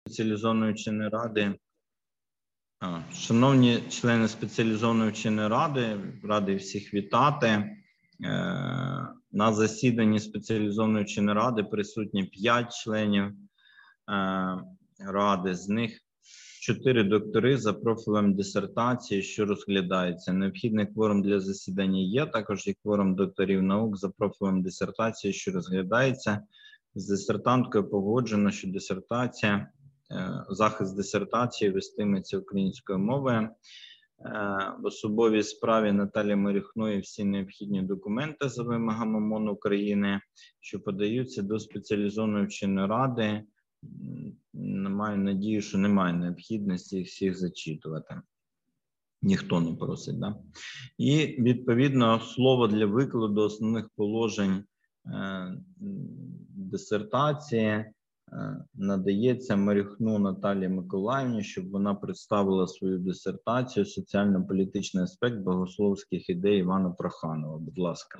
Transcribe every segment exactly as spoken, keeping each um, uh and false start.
спеціалізованої вченої ради. А, шановні члени спеціалізованої вченої ради, радий всіх вітати. Е, на засіданні спеціалізованої вченої ради присутні п'ять членів е, ради, з них чотири доктори за профілем дисертації, що розглядається. Необхідний кворум для засідання є, також є кворум докторів наук за профілем дисертації, що розглядається. З дисертанткою погоджено, що дисертація, захист дисертації вестиметься українською мовою. В особовій справі Наталії Мерехної всі необхідні документи за вимогами МОН України, що подаються до спеціалізованої вченої ради. Маю надію, що немає необхідності їх всіх зачитувати. Ніхто не просить, да? І, відповідно, слово для викладу основних положень е, дисертації е, надається Мерехну Наталії Миколаївні, щоб вона представила свою дисертацію «Соціально-політичний аспект богословських ідей» Івана Проханова. Будь ласка.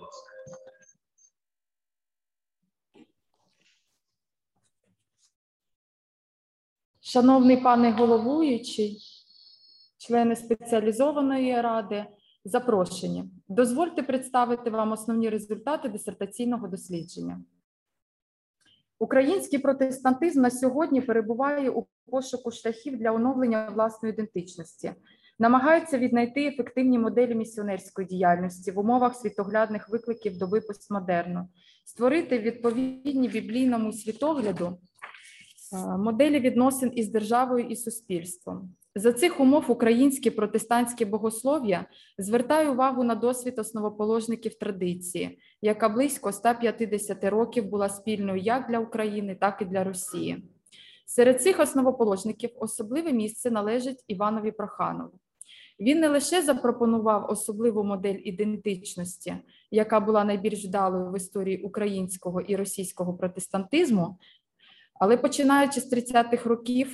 Шановний пане головуючий, члени спеціалізованої ради, запрошені. Дозвольте представити вам основні результати дисертаційного дослідження. Український протестантизм на сьогодні перебуває у пошуку шляхів для оновлення власної ідентичності, намагається віднайти ефективні моделі місіонерської діяльності в умовах світоглядних викликів доби постмодерну, створити відповідні біблійному світогляду моделі відносин із державою і суспільством. За цих умов українське протестантське богослов'я звертає увагу на досвід основоположників традиції, яка близько ста п'ятдесяти років була спільною як для України, так і для Росії. Серед цих основоположників особливе місце належить Іванові Проханову. Він не лише запропонував особливу модель ідентичності, яка була найбільш вдалою в історії українського і російського протестантизму, але починаючи з тридцятих років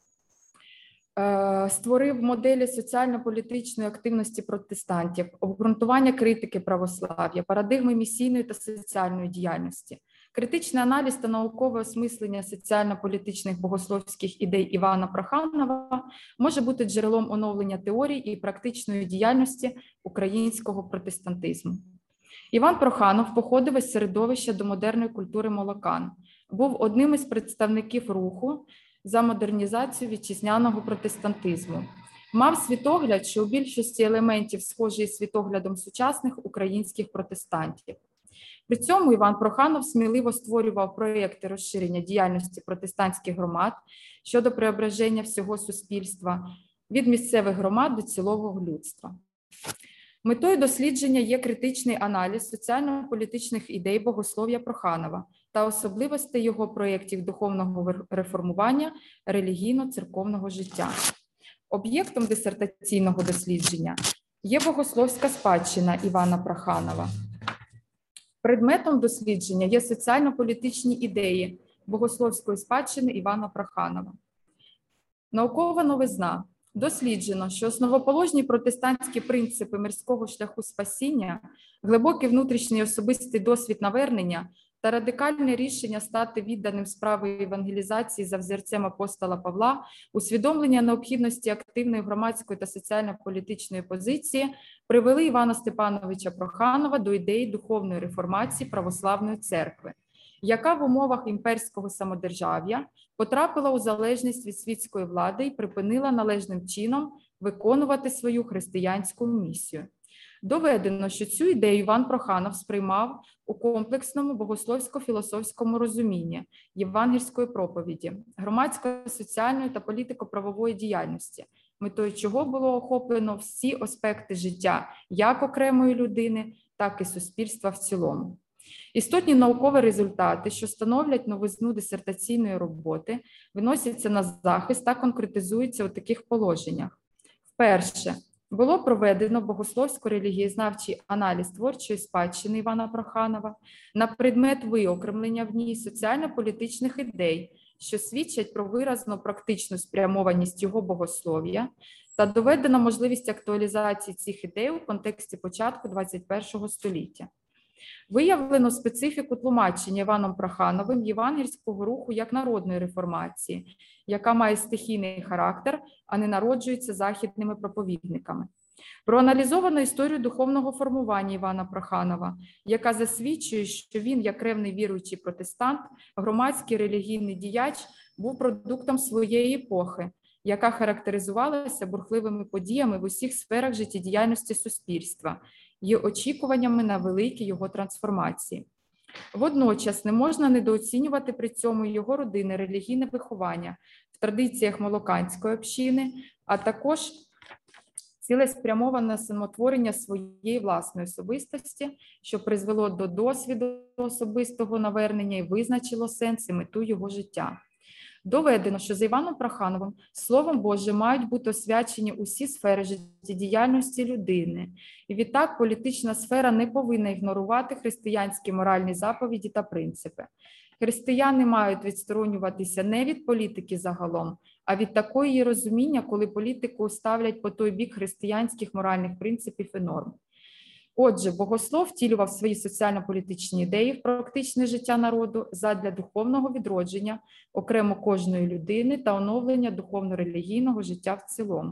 створив моделі соціально-політичної активності протестантів, обґрунтування критики православ'я, парадигми місійної та соціальної діяльності. Критичний аналіз та наукове осмислення соціально-політичних богословських ідей Івана Проханова може бути джерелом оновлення теорій і практичної діяльності українського протестантизму. Іван Проханов походив із середовища до модерної культури молокан, був одним із представників руху за модернізацію вітчизняного протестантизму. Мав світогляд, що у більшості елементів схожий з світоглядом сучасних українських протестантів. При цьому Іван Проханов сміливо створював проєкти розширення діяльності протестантських громад щодо преображення всього суспільства від місцевих громад до цілого людства. Метою дослідження є критичний аналіз соціально-політичних ідей богослов'я Проханова та особливостей його проєктів духовного реформування релігійно-церковного життя. Об'єктом дисертаційного дослідження є богословська спадщина Івана Проханова. Предметом дослідження є соціально-політичні ідеї богословської спадщини Івана Проханова. Наукова новизна. Досліджено, що основоположні протестантські принципи мирського шляху спасіння, глибокий внутрішній особистий досвід навернення та радикальне рішення стати відданим справі евангелізації за взірцем апостола Павла, усвідомлення необхідності активної громадської та соціально-політичної позиції привели Івана Степановича Проханова до ідеї духовної реформації православної церкви, яка в умовах імперського самодержав'я потрапила у залежність від світської влади і припинила належним чином виконувати свою християнську місію. Доведено, що цю ідею Іван Проханов сприймав у комплексному богословсько-філософському розумінні євангельської проповіді, громадської, соціальної та політико-правової діяльності, метою чого було охоплено всі аспекти життя як окремої людини, так і суспільства в цілому. Істотні наукові результати, що становлять новизну дисертаційної роботи, виносяться на захист та конкретизуються у таких положеннях. Вперше, було проведено богословсько-релігієзнавчий аналіз творчої спадщини Івана Проханова на предмет виокремлення в ній соціально-політичних ідей, що свідчать про виразну практичну спрямованість його богослов'я, та доведена можливість актуалізації цих ідей у контексті початку двадцять першого століття. Виявлено специфіку тлумачення Іваном Прохановим євангельського руху як народної реформації, яка має стихійний характер, а не народжується західними проповідниками. Проаналізовано історію духовного формування Івана Проханова, яка засвідчує, що він, як ревний віруючий протестант, громадський релігійний діяч, був продуктом своєї епохи, яка характеризувалася бурхливими подіями в усіх сферах життєдіяльності суспільства і очікуваннями на великі його трансформації. Водночас не можна недооцінювати при цьому його родинне релігійне виховання в традиціях молоканської общини, а також цілеспрямоване самотворення своєї власної особистості, що призвело до досвіду особистого навернення і визначило сенс і мету його життя. Доведено, що за Іваном Прохановим Словом Божим мають бути освячені усі сфери життєдіяльності людини. І відтак політична сфера не повинна ігнорувати християнські моральні заповіді та принципи. Християни мають відсторонюватися не від політики загалом, а від такої її розуміння, коли політику ставлять по той бік християнських моральних принципів і норм. Отже, богослов втілював свої соціально-політичні ідеї в практичне життя народу задля духовного відродження окремо кожної людини та оновлення духовно-релігійного життя в цілому.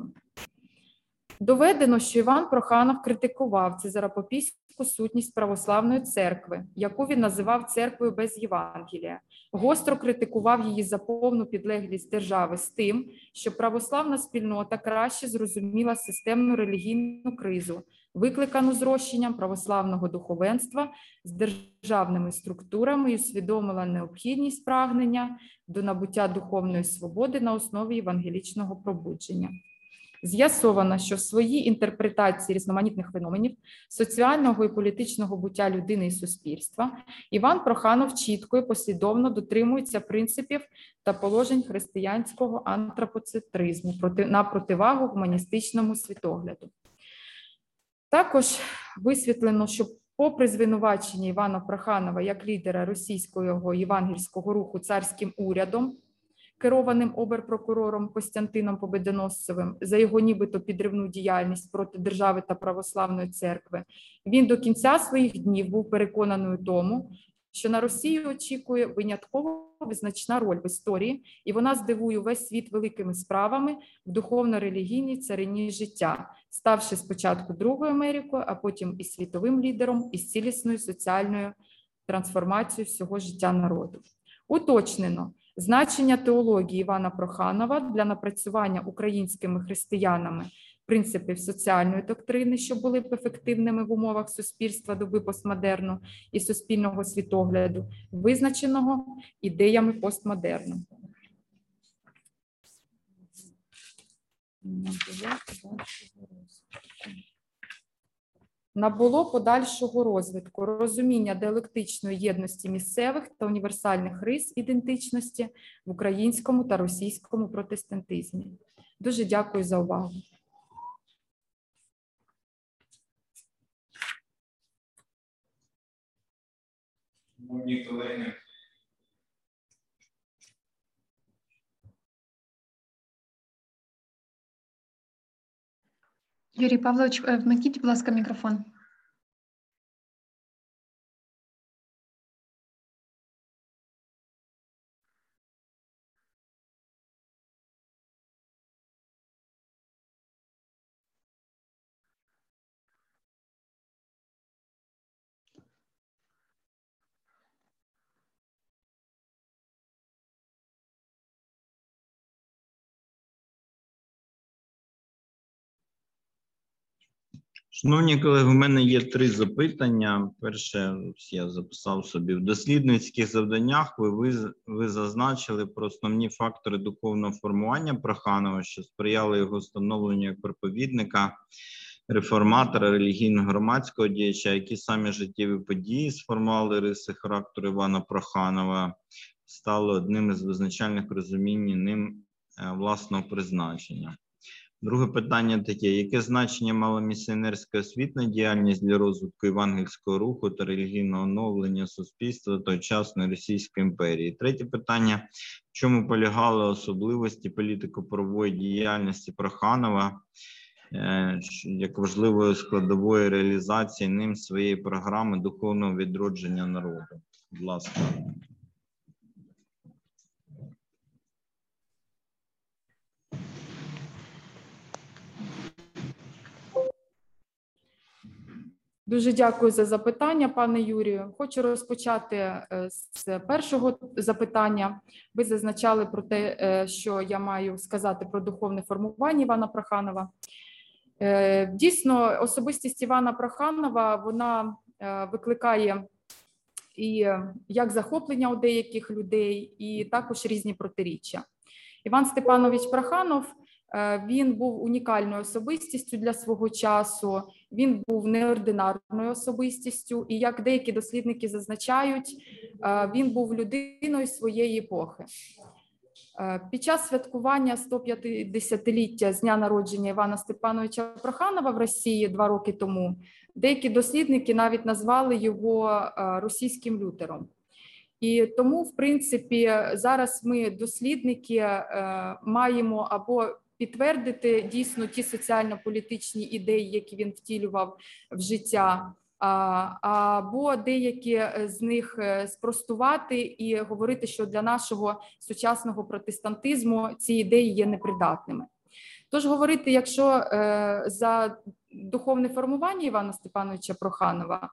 Доведено, що Іван Проханов критикував цезаропопійську сутність православної церкви, яку він називав церквою без Євангелія. Гостро критикував її за повну підлеглість держави з тим, що православна спільнота краще зрозуміла системну релігійну кризу, викликану зрощенням православного духовенства з державними структурами і усвідомила необхідність прагнення до набуття духовної свободи на основі євангелічного пробудження. З'ясовано, що в своїй інтерпретації різноманітних феноменів соціального і політичного буття людини і суспільства Іван Проханов чітко і послідовно дотримується принципів та положень християнського антропоцентризму на противагу гуманістичному світогляду. Також висвітлено, що попри звинувачення Івана Проханова як лідера російського євангельського руху царським урядом, керованим оберпрокурором Костянтином Победоносцевим за його нібито підривну діяльність проти держави та православної церкви, він до кінця своїх днів був переконаний у тому, що на Росію очікує винятково визначна роль в історії, і вона здивує весь світ великими справами в духовно-релігійній царині життя, ставши спочатку Другою Америкою, а потім і світовим лідером із цілісною соціальною трансформацією всього життя народу. Уточнено, значення теології Івана Проханова для напрацювання українськими християнами принципів соціальної доктрини, що були б ефективними в умовах суспільства доби постмодерну і суспільного світогляду, визначеного ідеями постмодерну. Набуло подальшого розвитку, розуміння діалектичної єдності місцевих та універсальних рис ідентичності в українському та російському протестантизмі. Дуже дякую за увагу. Шановні колеги, Юрій Павлович, вмикніть, будь ласка, мікрофон. Шановні колеги, у мене є три запитання. Перше, я записав собі. В дослідницьких завданнях ви, ви, ви зазначили про основні фактори духовного формування Проханова, що сприяли його становленню як проповідника, реформатора, релігійного громадського діяча, які самі життєві події сформували риси характеру Івана Проханова, стали одним із визначальних розумінь ним власного призначення. Друге питання таке: яке значення мала місіонерська освітна діяльність для розвитку євангельського руху та релігійного оновлення суспільства тогочасної Російської імперії? Третє питання: в чому полягали особливості політико-правової діяльності Проханова, як важливою складовою реалізації ним своєї програми духовного відродження народу. Будь ласка. Дуже дякую за запитання, пане Юрію. Хочу розпочати з першого запитання. Ви зазначали про те, що я маю сказати про духовне формування Івана Проханова. Дійсно, особистість Івана Проханова, вона викликає і як захоплення у деяких людей, і також різні протиріччя. Іван Степанович Проханов, він був унікальною особистістю для свого часу, він був неординарною особистістю, і як деякі дослідники зазначають, він був людиною своєї епохи. Під час святкування сто п'ятдесятиліття з дня народження Івана Степановича Проханова в Росії два роки тому, деякі дослідники навіть назвали його російським Лютером. І тому, в принципі, зараз ми, дослідники, маємо або підтвердити дійсно ті соціально-політичні ідеї, які він втілював в життя, або деякі з них спростувати і говорити, що для нашого сучасного протестантизму ці ідеї є непридатними. Тож говорити, якщо за духовне формування Івана Степановича Проханова,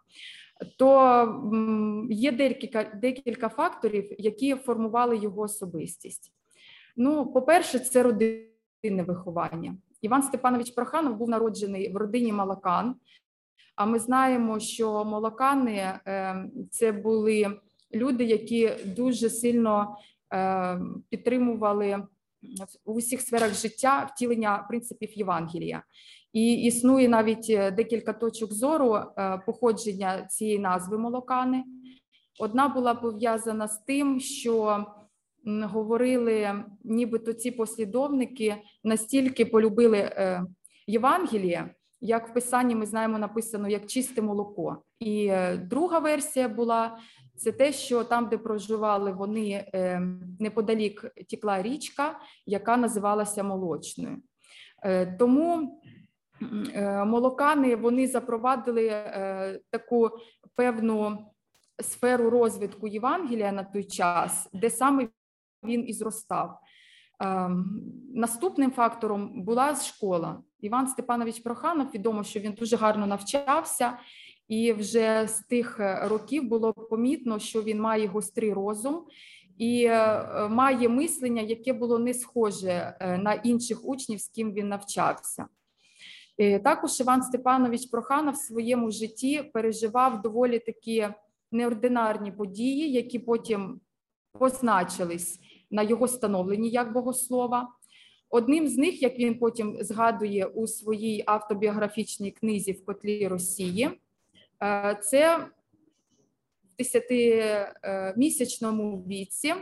то є декілька, декілька факторів, які формували його особистість. Ну, по-перше, це родинне виховання. Іван Степанович Проханов був народжений в родині молокан, а ми знаємо, що молокани – це були люди, які дуже сильно підтримували у всіх сферах життя втілення принципів Євангелія. І існує навіть декілька точок зору походження цієї назви молокани. Одна була пов'язана з тим, що говорили, нібито ці послідовники настільки полюбили Євангеліє, як в Писанні ми знаємо написано, як чисте молоко. І друга версія була, це те, що там, де проживали вони, неподалік текла річка, яка називалася Молочною. Тому молокани, вони запровадили таку певну сферу розвитку Євангелія на той час, де саме він і зростав. Наступним фактором була школа. Іван Степанович Проханов, відомо, що він дуже гарно навчався, і вже з тих років було помітно, що він має гострий розум і має мислення, яке було не схоже на інших учнів, з ким він навчався. Також Іван Степанович Проханов в своєму житті переживав доволі такі неординарні події, які потім позначились на його становленні як богослова. Одним з них, як він потім згадує у своїй автобіографічній книзі «В котлі Росії», це в десятимісячному віці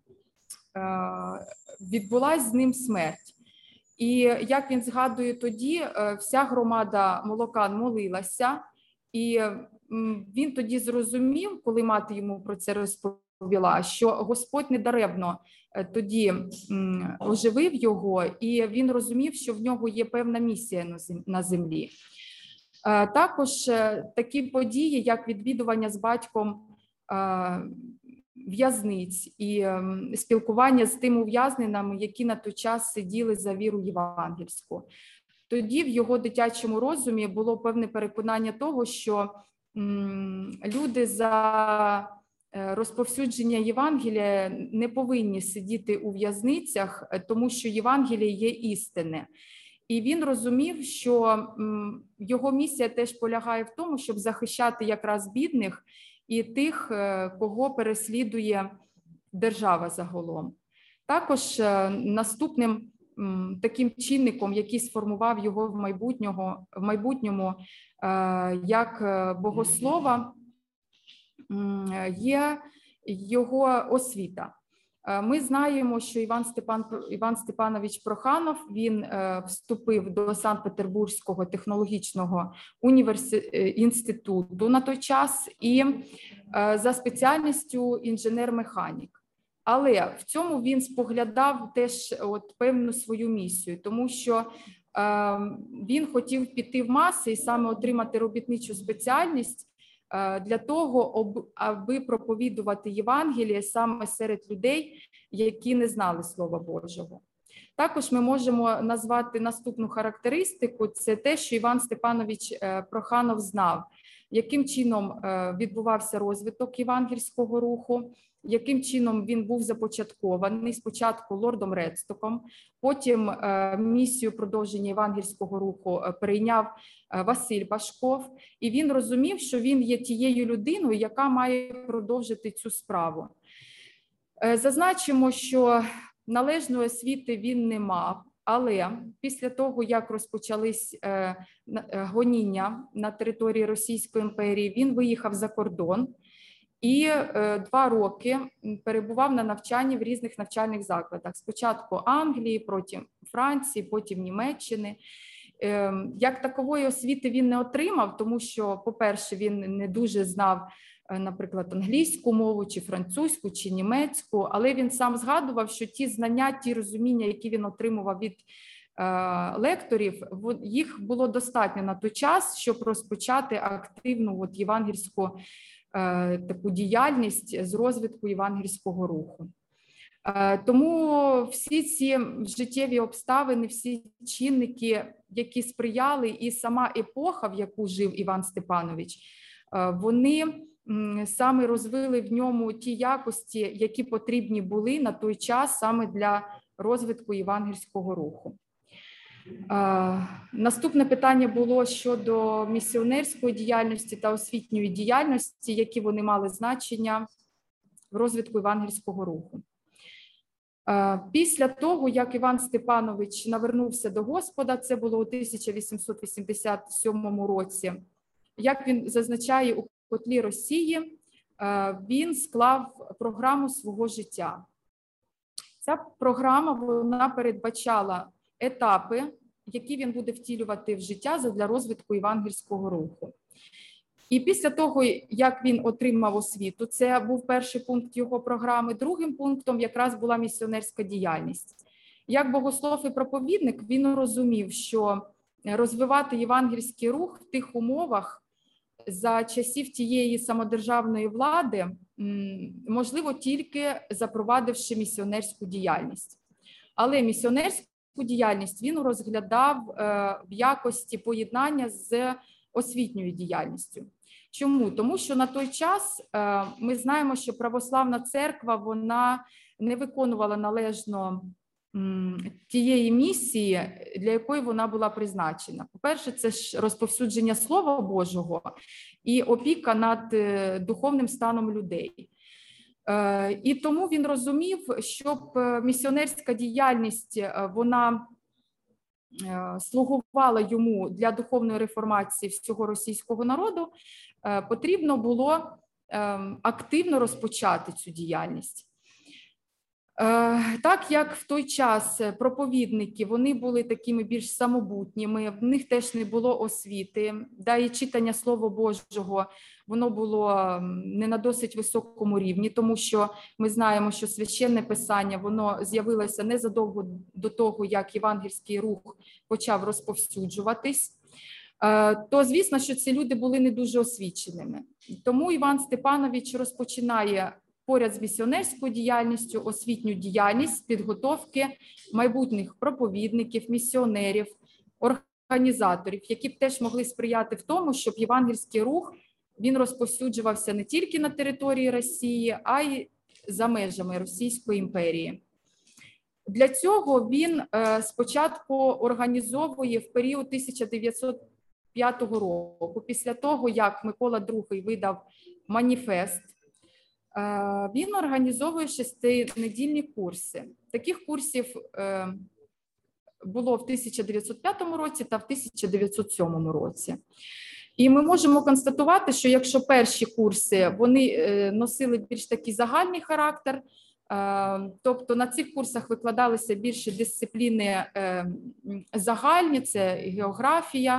відбулась з ним смерть. І, як він згадує тоді, вся громада молокан молилася, і він тоді зрозумів, коли мати йому про це розповіла, що Господь недаремно тоді оживив його, і він розумів, що в нього є певна місія на землі. Також такі події, як відвідування з батьком в'язниць і спілкування з тими ув'язненими, які на той час сиділи за віру євангельську. Тоді в його дитячому розумі було певне переконання того, що люди за розповсюдження Євангелія не повинні сидіти у в'язницях, тому що Євангеліє є істинне. І він розумів, що його місія теж полягає в тому, щоб захищати якраз бідних і тих, кого переслідує держава загалом. Також наступним таким чинником, який сформував його в майбутнього, в майбутньому як богослова, є його освіта. Ми знаємо, що Іван, Степан, Іван Степанович Проханов, він вступив до Санкт-Петербурзького технологічного університету, інституту на той час і за спеціальністю інженер-механік. Але в цьому він споглядав теж от певну свою місію, тому що Він хотів піти в маси і саме отримати робітничу спеціальність для того, аби проповідувати Євангеліє саме серед людей, які не знали Слова Божого. Також ми можемо назвати наступну характеристику – це те, що Іван Степанович Проханов знав, яким чином відбувався розвиток євангельського руху, яким чином він був започаткований, спочатку лордом Редстоком, потім місію продовження євангельського руху перейняв Василь Башков, і він розумів, що він є тією людиною, яка має продовжити цю справу. Зазначимо, що належної освіти він не мав, але після того, як розпочались гоніння на території Російської імперії, він виїхав за кордон і два роки перебував на навчанні в різних навчальних закладах. Спочатку Англії, потім Франції, потім Німеччини. Як такової освіти він не отримав, тому що, по-перше, він не дуже знав, наприклад, англійську мову, чи французьку, чи німецьку, але він сам згадував, що ті знання, ті розуміння, які він отримував від е, лекторів, їх було достатньо на той час, щоб розпочати активну от, євангельську е, таку діяльність з розвитку євангельського руху. Е, тому всі ці життєві обставини, всі чинники, які сприяли, і сама епоха, в яку жив Іван Степанович, е, вони саме розвили в ньому ті якості, які потрібні були на той час саме для розвитку євангельського руху. Наступне питання було щодо місіонерської діяльності та освітньої діяльності, які вони мали значення в розвитку євангельського руху. Після того, як Іван Степанович навернувся до Господа, це було у тисяча вісімсот вісімдесят сьомому році, як він зазначає у котлі Росії, він склав програму свого життя. Ця програма вона передбачала етапи, які він буде втілювати в життя задля розвитку євангельського руху. І після того, як він отримав освіту, це був перший пункт його програми, другим пунктом якраз була місіонерська діяльність. Як богослов і проповідник, він розумів, що розвивати євангельський рух в тих умовах, за часів тієї самодержавної влади, можливо, тільки запровадивши місіонерську діяльність. Але місіонерську діяльність він розглядав в якості поєднання з освітньою діяльністю. Чому? Тому що на той час ми знаємо, що православна церква вона не виконувала належно тієї місії, для якої вона була призначена. По-перше, це ж розповсюдження Слова Божого і опіка над духовним станом людей. І тому він розумів, щоб місіонерська діяльність вона слугувала йому для духовної реформації всього російського народу, потрібно було активно розпочати цю діяльність. Так як в той час проповідники, вони були такими більш самобутніми, в них теж не було освіти, да і читання Слова Божого, воно було не на досить високому рівні, тому що ми знаємо, що священне писання, воно з'явилося незадовго до того, як євангельський рух почав розповсюджуватись, то, звісно, що ці люди були не дуже освіченими. Тому Іван Степанович розпочинає поряд з місіонерською діяльністю, освітню діяльність підготовки майбутніх проповідників, місіонерів, організаторів, які б теж могли сприяти в тому, щоб євангельський рух він розповсюджувався не тільки на території Росії, а й за межами Російської імперії. Для цього він спочатку організовує в період тисяча дев'ятсот п'ятого року, після того, як Микола Другий видав маніфест, він організовує шестинедільні курси. Таких курсів було в тисяча дев'ятсот п'ятому році та в тисяча дев'ятсот сьомому році. І ми можемо констатувати, що якщо перші курси вони носили більш такий загальний характер, тобто на цих курсах викладалися більше дисципліни загальні, це географія,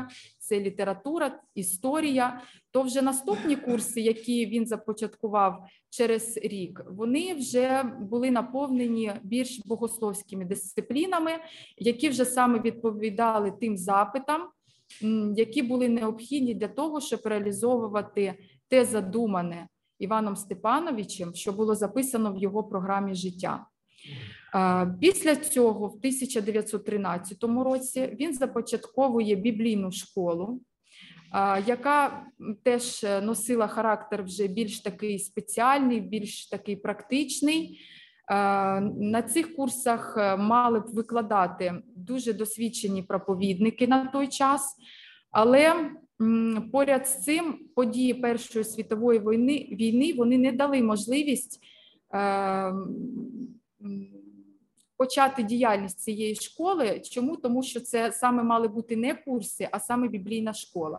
це література, історія, то вже наступні курси, які він започаткував через рік, вони вже були наповнені більш богословськими дисциплінами, які вже саме відповідали тим запитам, які були необхідні для того, щоб реалізовувати те задумане Іваном Степановичем, що було записано в його програмі життя. Після цього, в тисяча дев'ятсот тринадцятому році, він започатковує біблійну школу, яка теж носила характер вже більш такий спеціальний, більш такий практичний. На цих курсах мали б викладати дуже досвідчені проповідники на той час, але поряд з цим події Першої світової війни, війни вони не дали можливість почати діяльність цієї школи. Чому? Тому що це саме мали бути не курси, а саме біблійна школа.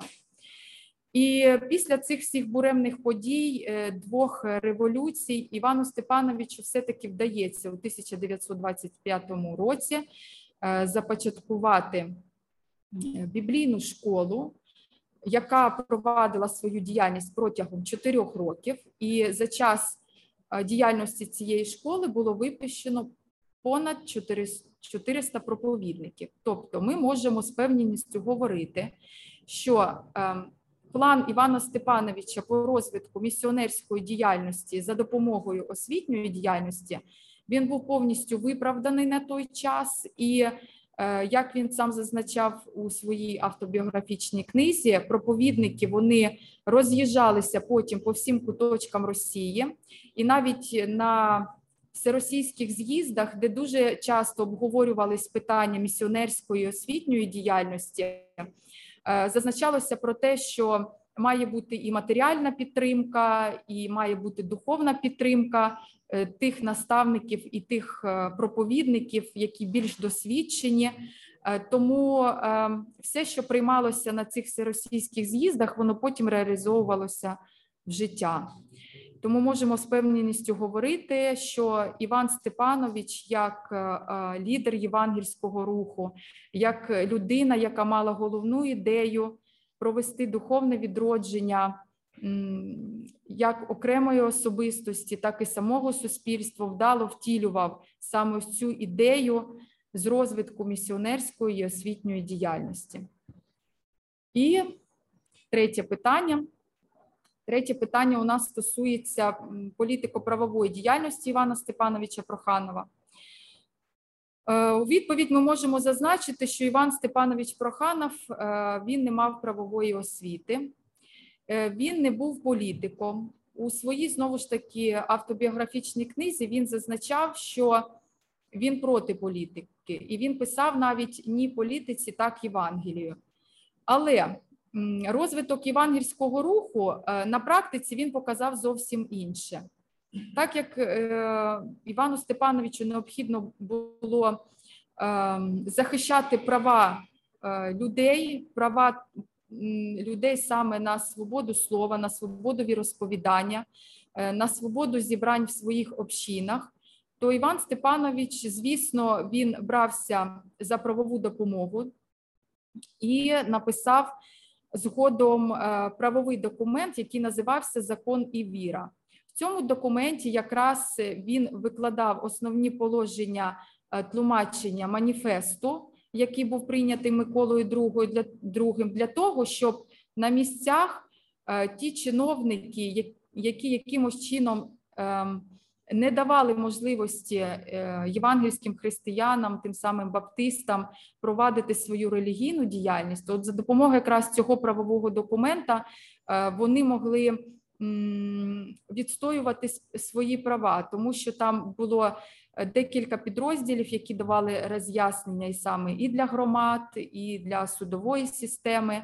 І після цих всіх буремних подій, двох революцій, Івану Степановичу все-таки вдається у тисяча дев'ятсот двадцять п'ятому році започаткувати біблійну школу, яка провадила свою діяльність протягом чотирьох років. І за час діяльності цієї школи було випущено понад чотириста проповідників. Тобто ми можемо з певністю говорити, що план Івана Степановича по розвитку місіонерської діяльності за допомогою освітньої діяльності, він був повністю виправданий на той час. І, як він сам зазначав у своїй автобіографічній книзі, проповідники, вони роз'їжджалися потім по всім куточкам Росії. І навіть на всеросійських з'їздах, де дуже часто обговорювались питання місіонерської освітньої діяльності, зазначалося про те, що має бути і матеріальна підтримка, і має бути духовна підтримка тих наставників і тих проповідників, які більш досвідчені. Тому все, що приймалося на цих всеросійських з'їздах, воно потім реалізовувалося в життя. Тому можемо з певністю говорити, що Іван Степанович, як лідер євангельського руху, як людина, яка мала головну ідею провести духовне відродження як окремої особистості, так і самого суспільства, вдало втілював саме цю ідею з розвитку місіонерської і освітньої діяльності. І третє питання. Третє питання у нас стосується політико-правової діяльності Івана Степановича Проханова. У відповідь ми можемо зазначити, що Іван Степанович Проханов, він не мав правової освіти, він не був політиком. У своїй, знову ж таки, автобіографічній книзі він зазначав, що він проти політики, і він писав навіть ні політиці, так Євангелію. Але розвиток євангельського руху на практиці він показав зовсім інше. Так як Івану Степановичу необхідно було захищати права людей, права людей саме на свободу слова, на свободу віросповідання, на свободу зібрань в своїх общинах, то Іван Степанович, звісно, він брався за правову допомогу і написав згодом правовий документ, який називався «Закон і віра». В цьому документі якраз він викладав основні положення тлумачення маніфесту, який був прийнятий Миколою другим, для того, щоб на місцях ті чиновники, які якимось чином не давали можливості євангельським християнам, тим самим баптистам, провадити свою релігійну діяльність, от за допомогою якраз цього правового документа вони могли відстоювати свої права, тому що там було декілька підрозділів, які давали роз'яснення і саме і для громад, і для судової системи,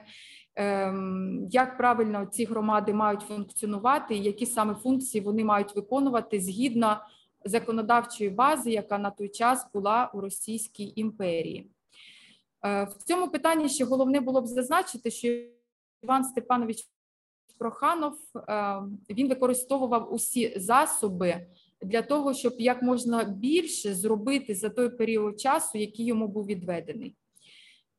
як правильно ці громади мають функціонувати, і які саме функції вони мають виконувати згідно законодавчої бази, яка на той час була у Російській імперії. В цьому питанні ще головне було б зазначити, що Іван Степанович Проханов, він використовував усі засоби для того, щоб як можна більше зробити за той період часу, який йому був відведений.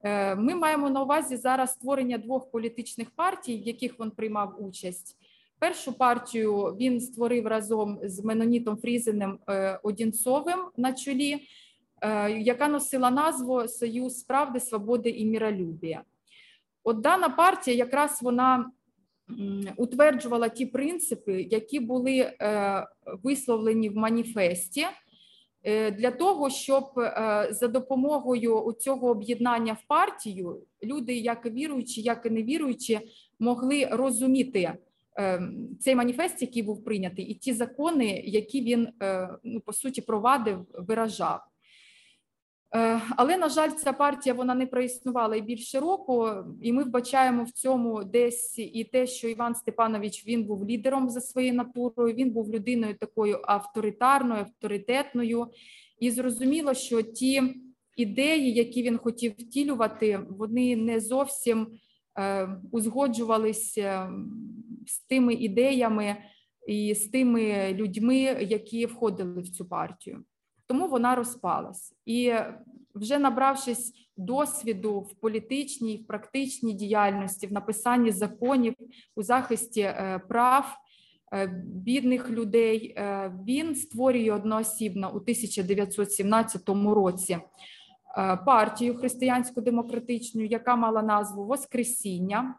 Ми маємо на увазі зараз створення двох політичних партій, в яких він приймав участь. Першу партію він створив разом з Менонітом Фрізеним Одінцовим на чолі, яка носила назву «Союз правди, свободи і миролюбія». От дана партія якраз вона утверджувала ті принципи, які були висловлені в маніфесті, для того, щоб за допомогою цього об'єднання в партію люди, як віруючі, як і невіруючі, могли розуміти цей маніфест, який був прийнятий, і ті закони, які він, ну, по суті, провадив, виражав. Але, на жаль, ця партія вона не проіснувала і більше року, і ми вбачаємо в цьому десь і те, що Іван Степанович, він був лідером за своєю натурою, він був людиною такою авторитарною, авторитетною, і зрозуміло, що ті ідеї, які він хотів втілювати, вони не зовсім е, узгоджувалися з тими ідеями і з тими людьми, які входили в цю партію. Тому вона розпалась. І вже набравшись досвіду в політичній, в практичній діяльності, в написанні законів у захисті прав бідних людей, він створює одноосібно у тисяча дев'ятсот сімнадцятому році партію християнсько-демократичну, яка мала назву «Воскресіння».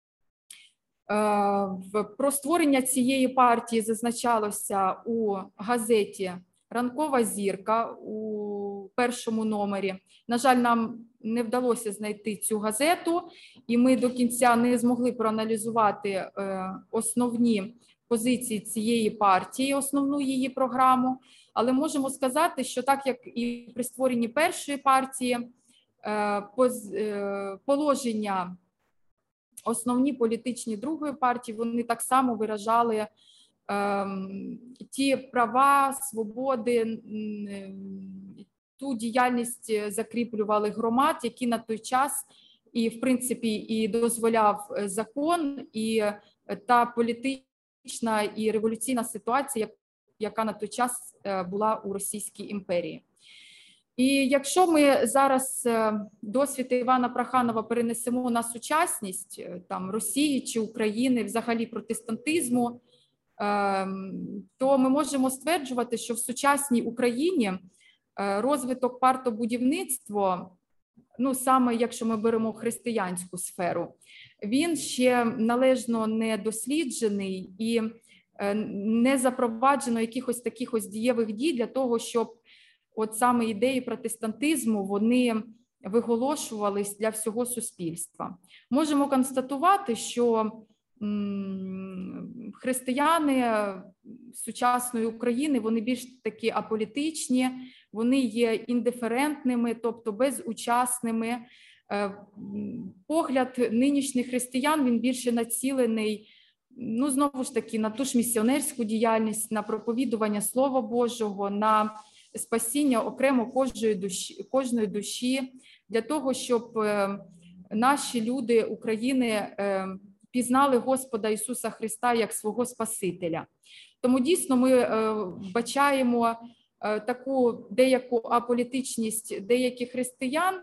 Про створення цієї партії зазначалося у газеті «Ранкова зірка» у першому номері. На жаль, нам не вдалося знайти цю газету, і ми до кінця не змогли проаналізувати основні позиції цієї партії, основну її програму. Але можемо сказати, що так, як і при створенні першої партії, положення основні політичні другої партії, вони так само виражали ті права, свободи, ту діяльність закріплювали громад, які на той час і, в принципі, і дозволяв закон, і та політична і революційна ситуація, яка на той час була у Російській імперії. І якщо ми зараз досвід Івана Проханова перенесемо на сучасність там, Росії чи України, взагалі протестантизму, то ми можемо стверджувати, що в сучасній Україні розвиток партобудівництва, ну саме якщо ми беремо християнську сферу, він ще належно не досліджений і не запроваджено якихось таких ось дієвих дій для того, щоб от саме ідеї протестантизму, вони виголошувались для всього суспільства. Можемо констатувати, що християни сучасної України, вони більш такі аполітичні, вони є індиферентними, тобто безучасними. Погляд нинішніх християн, він більше націлений, ну, знову ж таки, на ту ж місіонерську діяльність, на проповідування Слова Божого, на спасіння окремо кожної душі, кожної душі, для того, щоб наші люди України пізнали Господа Ісуса Христа як свого Спасителя. Тому дійсно ми бачаємо таку деяку аполітичність деяких християн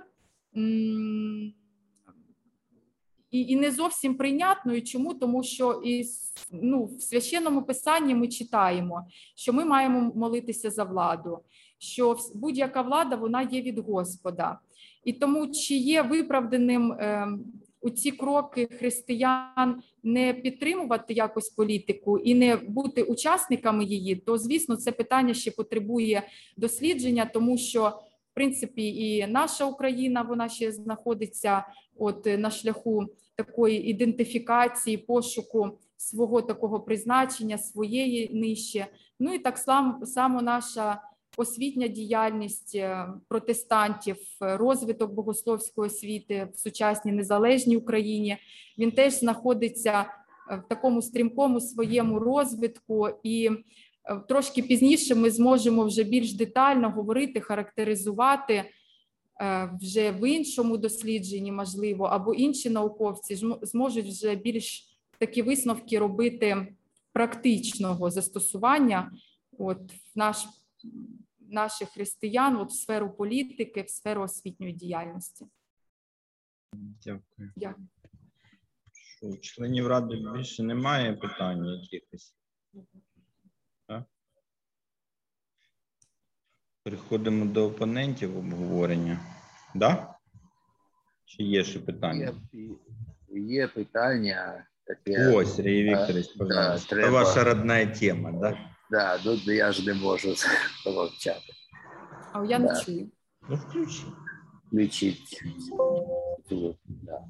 і не зовсім прийнятною. Чому? Тому що і, ну, в Священному Писанні ми читаємо, що ми маємо молитися за владу, що будь-яка влада, вона є від Господа. І тому, чи є виправданим у ці кроки християн не підтримувати якось політику і не бути учасниками її, то, звісно, це питання ще потребує дослідження, тому що, в принципі, і наша Україна, вона ще знаходиться от на шляху такої ідентифікації, пошуку свого такого призначення, своєї нижче. Ну і так само наша освітня діяльність протестантів, розвиток богословської освіти в сучасній незалежній Україні, він теж знаходиться в такому стрімкому своєму розвитку, і трошки пізніше ми зможемо вже більш детально говорити, характеризувати вже в іншому дослідженні, можливо, або інші науковці зможуть вже більш такі висновки робити практичного застосування от, в наш наших християн от, в сферу політики, в сферу освітньої діяльності. Дякую. Дякую. Що, у членів ради більше немає питань якихось? Так? Переходимо до опонентів обговорення. Да? Чи є ще питання? Є, є питання таке. О, Сергій е, Вікторович, да, пожалуйста. Це треба- ваша родна тема, да? Да, тут я ж не можу помовчати. А я Да. не чую. Ну, включи. Включіть звук, да.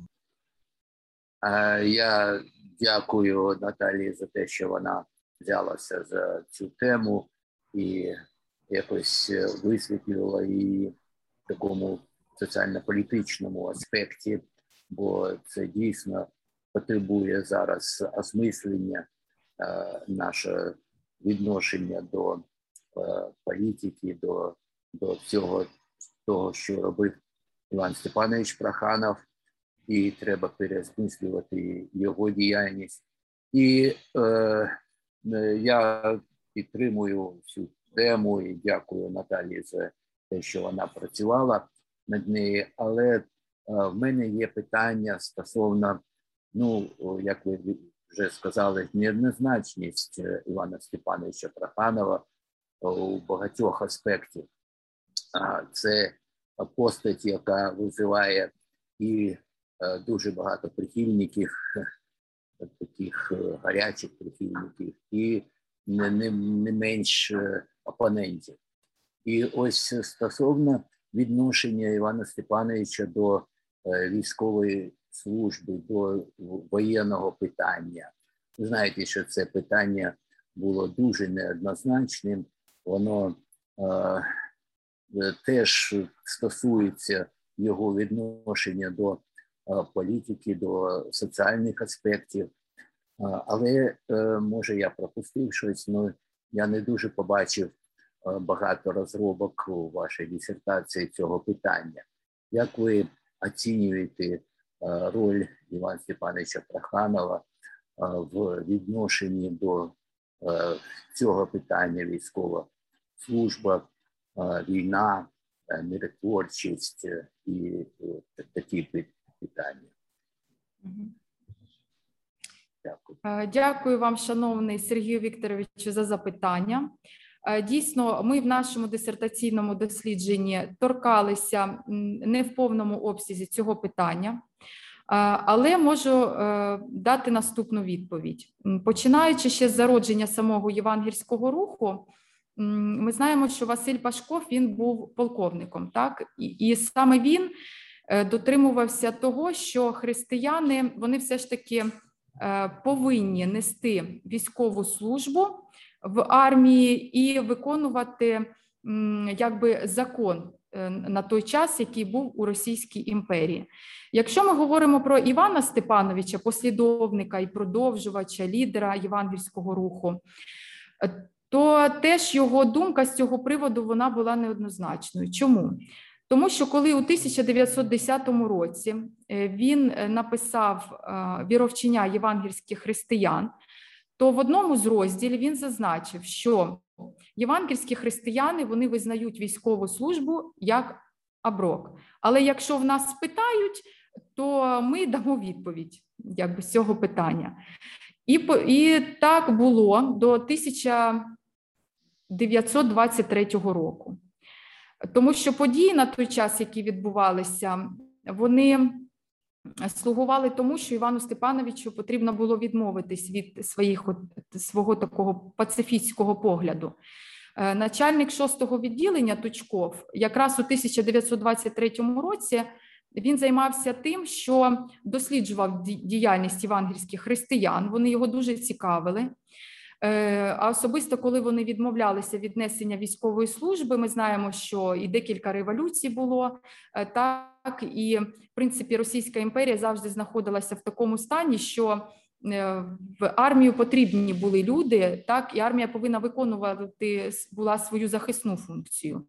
А я дякую Наталії за те, що вона взялася за цю тему і якось висвітлювала її в такому соціально-політичному аспекті, бо це дійсно потребує зараз осмислення е, наше відношення до е, політики, до, до всього того, що робив Іван Степанович Проханов, і треба переосмислювати його діяльність. І е, я підтримую цю тему і дякую Наталії за те, що вона працювала над нею. Але е, в мене є питання стосовно, ну, як ви вже сказали, неоднозначність Івана Степановича Проханова у багатьох аспектів. Це постать, яка визиває і дуже багато прихильників, таких гарячих прихильників, і не, не, не менш опонентів. І ось стосовно відношення Івана Степановича до військової служби, до воєнного питання. Ви знаєте, що це питання було дуже неоднозначним, воно е, теж стосується його відношення до політики, до соціальних аспектів. Але, може, я пропустив щось, але я не дуже побачив багато розробок у вашій дисертації цього питання. Як ви оцінюєте роль Івана Степановича Проханова в відношенні до цього питання: військова служба, війна, миротворчість і такі питання? Дякую. Дякую вам, шановний Сергію Вікторовичу, за запитання. Дійсно, ми в нашому дисертаційному дослідженні торкалися не в повному обсязі цього питання, але можу дати наступну відповідь. Починаючи ще з зародження самого євангельського руху, ми знаємо, що Василь Пашков, він був полковником, так? І, і саме він дотримувався того, що християни, вони все ж таки повинні нести військову службу в армії і виконувати якби закон на той час, який був у Російській імперії. Якщо ми говоримо про Івана Степановича, послідовника і продовжувача, лідера євангельського руху, то теж його думка з цього приводу, вона була неоднозначною. Чому? Тому що коли у тисяча дев'ятсот десятому році він написав віровчення євангельських християн, то в одному з розділів він зазначив, що євангельські християни, вони визнають військову службу як оброк. Але якщо в нас спитають, то ми дамо відповідь якби, з цього питання. І, і так було до тисяча дев'ятсот двадцять третього року. Тому що події на той час, які відбувалися, вони слугували тому, що Івану Степановичу потрібно було відмовитись від своїх, свого такого пацифістського погляду. Начальник шостого відділення Тучков якраз у тисяча дев'ятсот двадцять третьому році він займався тим, що досліджував діяльність євангельських християн, вони його дуже цікавили. А особисто, коли вони відмовлялися від несення військової служби, ми знаємо, що і декілька революцій було, так, і, в принципі, Російська імперія завжди знаходилася в такому стані, що в армію потрібні були люди, так, і армія повинна виконувати була свою захисну функцію.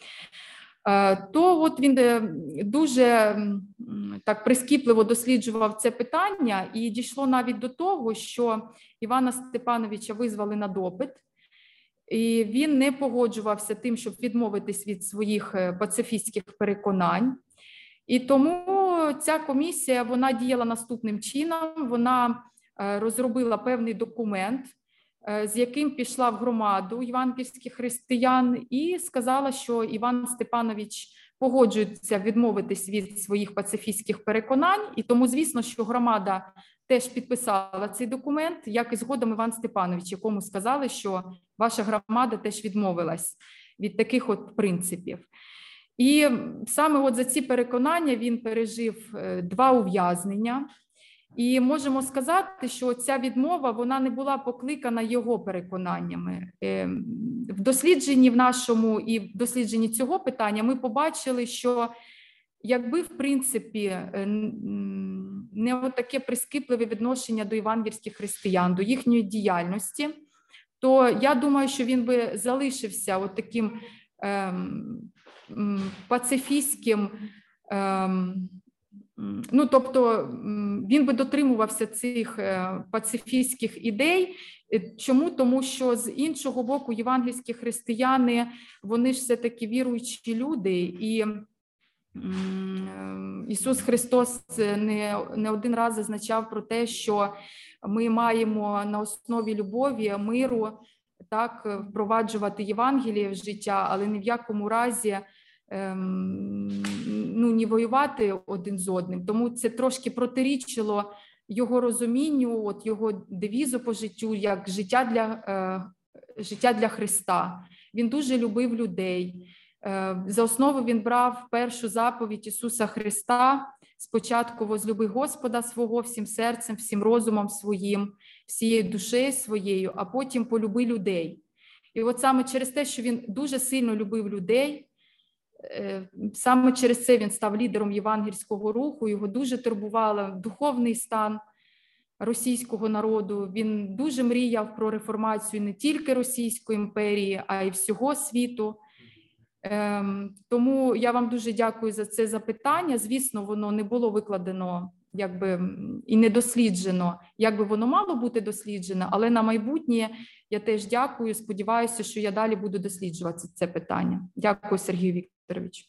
То от він дуже так прискіпливо досліджував це питання, і дійшло навіть до того, що Івана Степановича визвали на допит, і він не погоджувався тим, щоб відмовитись від своїх пацифістських переконань. І тому Тому ця комісія, вона діяла наступним чином, вона розробила певний документ, з яким пішла в громаду євангельських християн і сказала, що Іван Степанович погоджується відмовитись від своїх пацифістських переконань, і тому, звісно, що громада теж підписала цей документ, як і згодом Іван Степанович, якому сказали, що ваша громада теж відмовилась від таких от принципів. І саме от за ці переконання він пережив два ув'язнення. І можемо сказати, що ця відмова, вона не була покликана його переконаннями. В дослідженні в нашому і в дослідженні цього питання ми побачили, що якби, в принципі, не отаке прискіпливе відношення до євангельських християн, до їхньої діяльності, то я думаю, що він би залишився от таким ем, пацифістським, ем, ну, тобто він би дотримувався цих пацифістських ідей. Чому? Тому що з іншого боку євангельські християни, вони ж все-таки віруючі люди, і Ісус Христос не, не один раз зазначав про те, що ми маємо на основі любові, миру, так, впроваджувати Євангеліє в життя, але ні в якому разі ну, не воювати один з одним. Тому це трошки протирічило його розумінню, от його девізу по життю, як життя для, е, життя для Христа. Він дуже любив людей. Е, за основу він брав першу заповідь Ісуса Христа: спочатку возлюби Господа свого всім серцем, всім розумом своїм, всією душею своєю, а потім полюби людей. І от саме через те, що він дуже сильно любив людей, саме через це він став лідером євангельського руху, його дуже турбував духовний стан російського народу. Він дуже мріяв про реформацію не тільки Російської імперії, а й всього світу. Тому я вам дуже дякую за це запитання. Звісно, воно не було викладено якби, і не досліджено, як би воно мало бути досліджено, але на майбутнє я теж дякую, сподіваюся, що я далі буду досліджувати це питання. Дякую, Сергію Вікторовичу.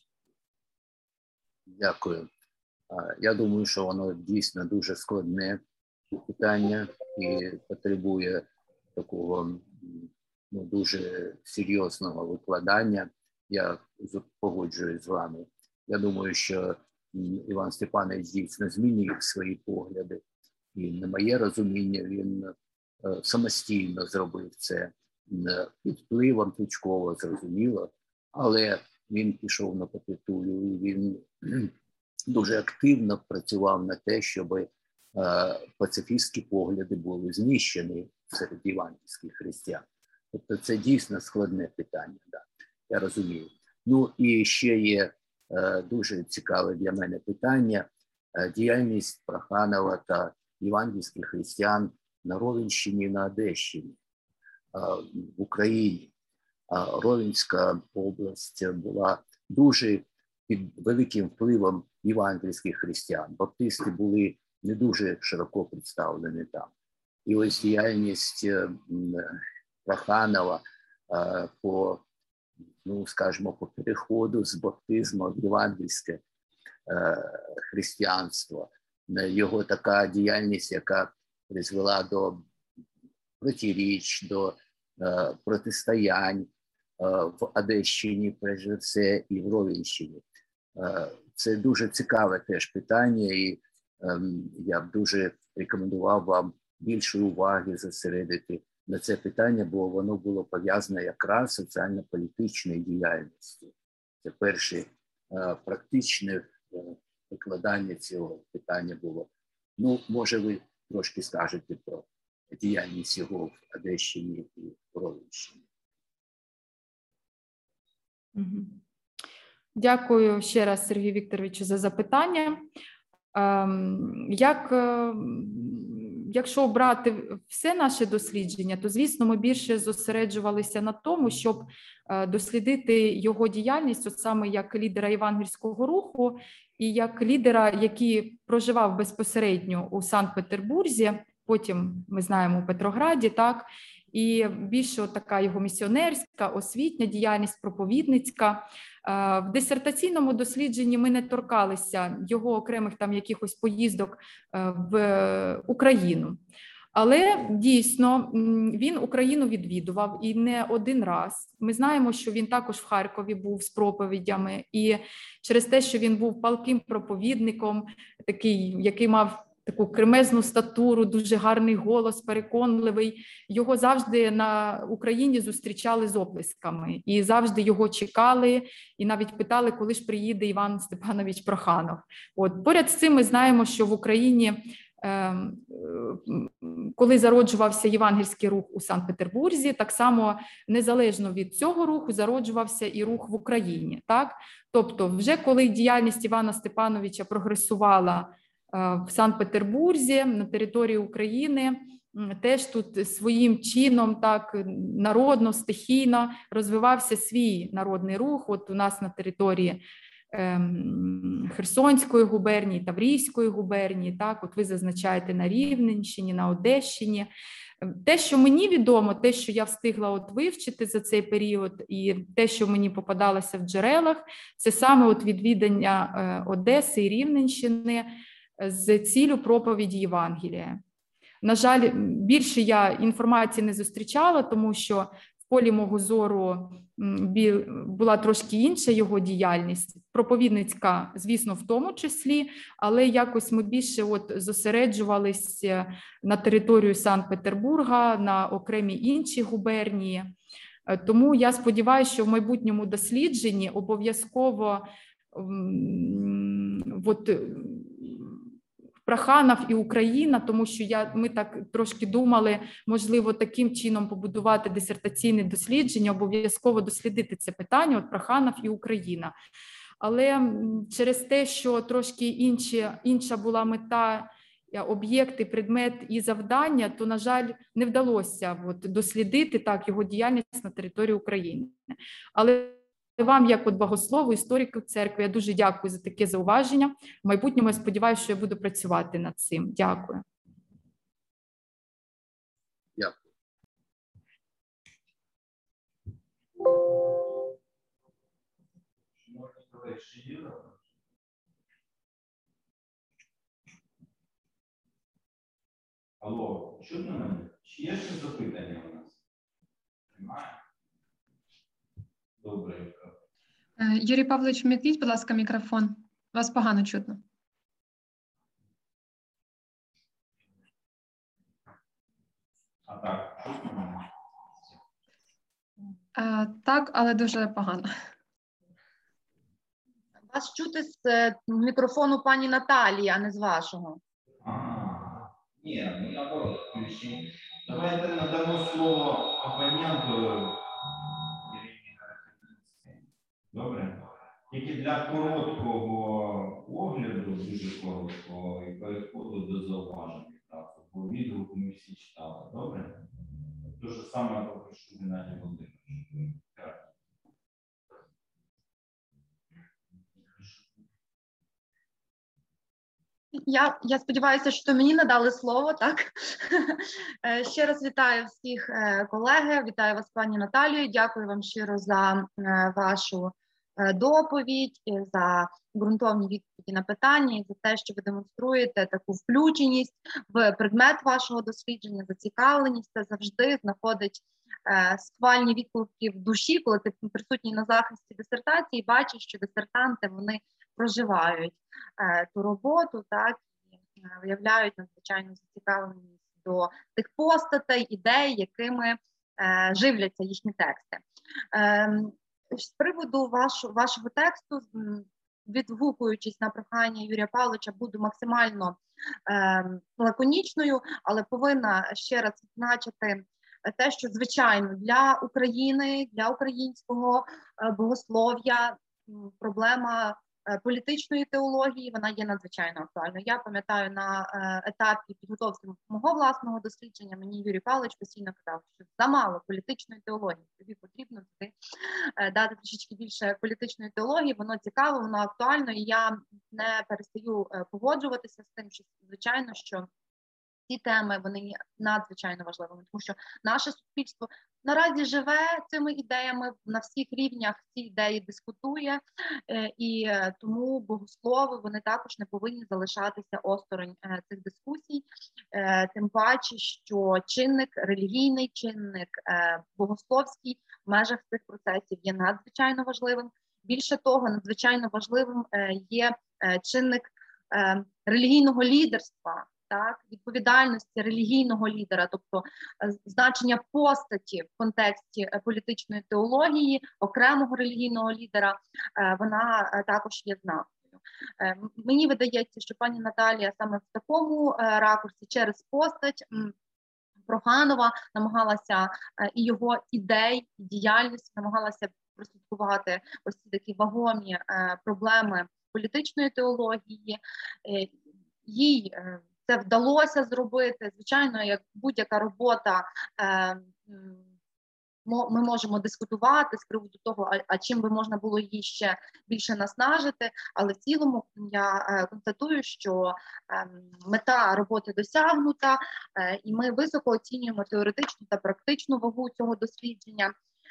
Дякую. Я думаю, що воно дійсно дуже складне питання і потребує такого ну, дуже серйозного викладання. Я погоджуюсь з вами. Я думаю, що Іван Степанович дійсно змінює свої погляди. І на моє розуміння, він самостійно зробив це під впливом Тучкова, зрозуміло, але він пішов на капітулю, і він дуже активно працював на те, щоб пацифістські погляди були знищені серед євангельських християн. Тобто це дійсно складне питання, да, я розумію. Ну і ще є е, дуже цікаве для мене питання е, діяльність Проханова та євангельських християн на Ровенщині і на Одещині, е, в Україні. Е, Ровенська область була дуже під великим впливом євангельських християн. Баптисти були не дуже широко представлені там. І ось діяльність е, Проханова е, по ну, скажімо, по переходу з баптизму в євангельське е, християнство. Його така діяльність, яка призвела до протиріч, до е, протистоянь е, в Одещині, перш за все, і в Ровенщині. Е, це дуже цікаве теж питання, і е, я б дуже рекомендував вам більше уваги зосередити на це питання, бо воно було пов'язане якраз з соціально-політичною діяльністю. Це перше е, практичне е, викладання цього питання було. Ну, може, ви трошки скажете про діяльність його в Одещині і в Ровенщині. Дякую ще раз, Сергію Вікторовичу, за запитання. Як, якщо брати все наше дослідження, то, звісно, ми більше зосереджувалися на тому, щоб дослідити його діяльність, от саме як лідера євангельського руху і як лідера, який проживав безпосередньо у Санкт-Петербурзі, потім, ми знаємо, у Петрограді, так, і більше от така його місіонерська, освітня діяльність, проповідницька. В дисертаційному дослідженні ми не торкалися його окремих там якихось поїздок в Україну. Але дійсно він Україну відвідував і не один раз. Ми знаємо, що він також в Харкові був з проповідями, і через те, що він був палким проповідником, такий, який мав таку кремезну статуру, дуже гарний голос, переконливий, його завжди на Україні зустрічали з оплесками і завжди його чекали, і навіть питали, коли ж приїде Іван Степанович Проханов. От поряд з цим ми знаємо, що в Україні, коли зароджувався євангельський рух у Санкт-Петербурзі, так само незалежно від цього руху зароджувався і рух в Україні. Так? Тобто вже коли діяльність Івана Степановича прогресувала в Санкт-Петербурзі, на території України, теж тут своїм чином, так, народно, стихійно розвивався свій народний рух. От у нас на території Херсонської губернії, Таврійської губернії, так, от ви зазначаєте на Рівненщині, на Одещині. Те, що мені відомо, те, що я встигла от вивчити за цей період, і те, що мені попадалося в джерелах, це саме от відвідання Одеси і Рівненщини з ціллю проповіді Євангелія. На жаль, більше я інформації не зустрічала, тому що в полі мого зору була трошки інша його діяльність, проповідницька, звісно, в тому числі, але якось ми більше от зосереджувалися на територію Санкт-Петербурга, на окремі інші губернії. Тому я сподіваюся, що в майбутньому дослідженні обов'язково от, Проханов і Україна, тому що я, ми так трошки думали, можливо, таким чином побудувати дисертаційне дослідження, обов'язково дослідити це питання, от Проханов і Україна. Але через те, що трошки інші, інша була мета, об'єкти, предмет і завдання, то, на жаль, не вдалося от, дослідити так його діяльність на території України. Але вам, як от богослову, історику церкви, я дуже дякую за таке зауваження. В майбутньому я сподіваюся, що я буду працювати над цим. Дякую. Дякую. Алло, чутно мене? Чи є ще запитання у нас? Немає? Добре. Юрій Павлович, вмикніть, будь ласка, мікрофон. Вас погано чутно. А так, чутно мене? А, так, але дуже погано. Вас чути з е, мікрофону пані Наталії, а не з вашого. А, ні, ну наоборот, включи. Давайте надамо слово опоненту. Добре? Тільки для короткого огляду, дуже короткого, і переходу до зауважень, бо відгук ми всі читали. Добре? Те ж саме попрошу Геннадія Володимировича. Я, я сподіваюся, що мені надали слово, так? Ще раз вітаю всіх колеги, вітаю вас, пані Наталію, дякую вам щиро за вашу доповідь, за ґрунтовні відповіді на питання і за те, що ви демонструєте таку включеність в предмет вашого дослідження, зацікавленість. Це завжди знаходить схвальні відклики в душі, коли ти присутній на захисті дисертації, бачиш, що дисертанти, вони проживають ту роботу, так, і виявляють надзвичайну зацікавленість до тих постатей, ідей, якими живляться їхні тексти. З приводу вашого, вашого тексту, відгукуючись на прохання Юрія Павловича, буду максимально е, лаконічною, але повинна ще раз відзначити те, що, звичайно, для України, для українського богослов'я проблема політичної теології, вона є надзвичайно актуальною. Я пам'ятаю, на етапі підготовки мого власного дослідження мені Юрій Павлович постійно казав, що замало політичної теології, тобі потрібно туди дати трішечки більше політичної теології, воно цікаво, воно актуально, і я не перестаю погоджуватися з тим, що, звичайно, що Ці теми, вони є надзвичайно важливими, тому що наше суспільство наразі живе цими ідеями, на всіх рівнях ці ідеї дискутує, і тому богослови, вони також не повинні залишатися осторонь цих дискусій, тим паче, що чинник релігійний, чинник богословський в межах цих процесів є надзвичайно важливим. Більше того, надзвичайно важливим є чинник релігійного лідерства, так, відповідальності релігійного лідера, тобто значення постаті в контексті політичної теології, окремого релігійного лідера, вона також є знакою. Мені видається, що пані Наталія саме в такому ракурсі через постать Проханова намагалася і його ідей, і діяльності, намагалася прослідкувати ось ці такі вагомі проблеми політичної теології. Їй це вдалося зробити. Звичайно, як будь-яка робота, ми можемо дискутувати з приводу того, а чим би можна було її ще більше наснажити, але в цілому я констатую, що мета роботи досягнута, і ми високо оцінюємо теоретичну та практичну вагу цього дослідження.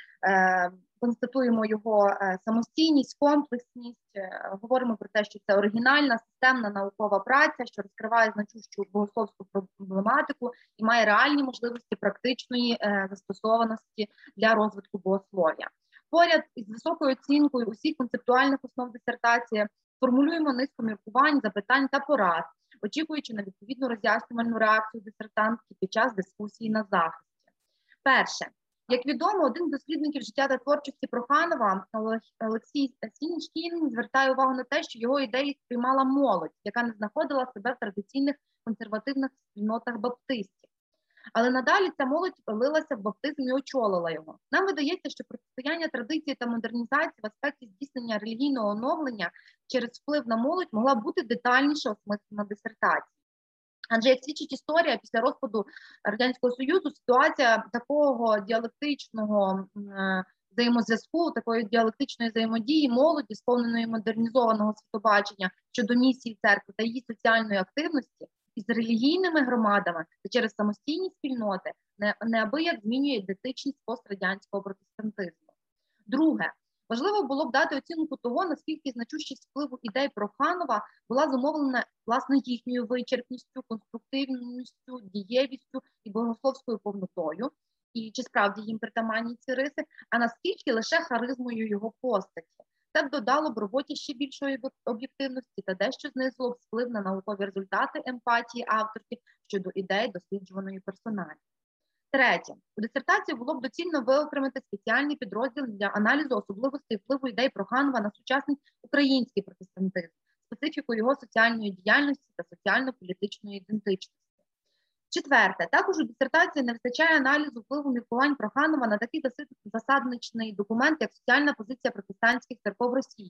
Констатуємо його самостійність, комплексність, говоримо про те, що це оригінальна, системна наукова праця, що розкриває значущу богословську проблематику і має реальні можливості практичної застосованості для розвитку богослов'я. Поряд із високою оцінкою усіх концептуальних основ дисертації формулюємо низку міркувань, запитань та порад, очікуючи на відповідну роз'яснювальну реакцію дисертантки під час дискусії на захисті. Перше. Як відомо, один з дослідників життя та творчості Проханова, Олексій Сінічкін, звертає увагу на те, що його ідеї сприймала молодь, яка не знаходила себе в традиційних консервативних спільнотах баптистів. Але надалі ця молодь вилилася в баптизм і очолила його. Нам видається, що протистояння традиції та модернізації в аспекті здійснення релігійного оновлення через вплив на молодь могла бути детальніше осмислена дисертація. Адже, як свідчить історія, після розпаду Радянського Союзу ситуація такого діалектичного взаємозв'язку, такої діалектичної взаємодії молоді, сповненої модернізованого світобачення щодо місії церкви та її соціальної активності із релігійними громадами та через самостійні спільноти не, неабияк змінює ідентичність пострадянського протестантизму. Друге. Важливо було б дати оцінку того, наскільки значущість впливу ідей Проханова була зумовлена, власне, їхньою вичерпністю, конструктивністю, дієвістю і богословською повнотою, і чи справді їм притаманні ці риси, а наскільки лише харизмою його постаті. Це б додало б роботі ще більшої об'єктивності та дещо знизило б вплив на наукові результати емпатії авторки щодо ідей досліджуваної персоналі. Третє. У дисертації було б доцільно виокремити спеціальний підрозділ для аналізу особливостей впливу ідей Проханова на сучасний український протестантизм, специфіку його соціальної діяльності та соціально-політичної ідентичності. Четверте. Також у дисертації не вистачає аналізу впливу міркувань Проханова на такий засадничний документ, як соціальна позиція протестантських церков Росії,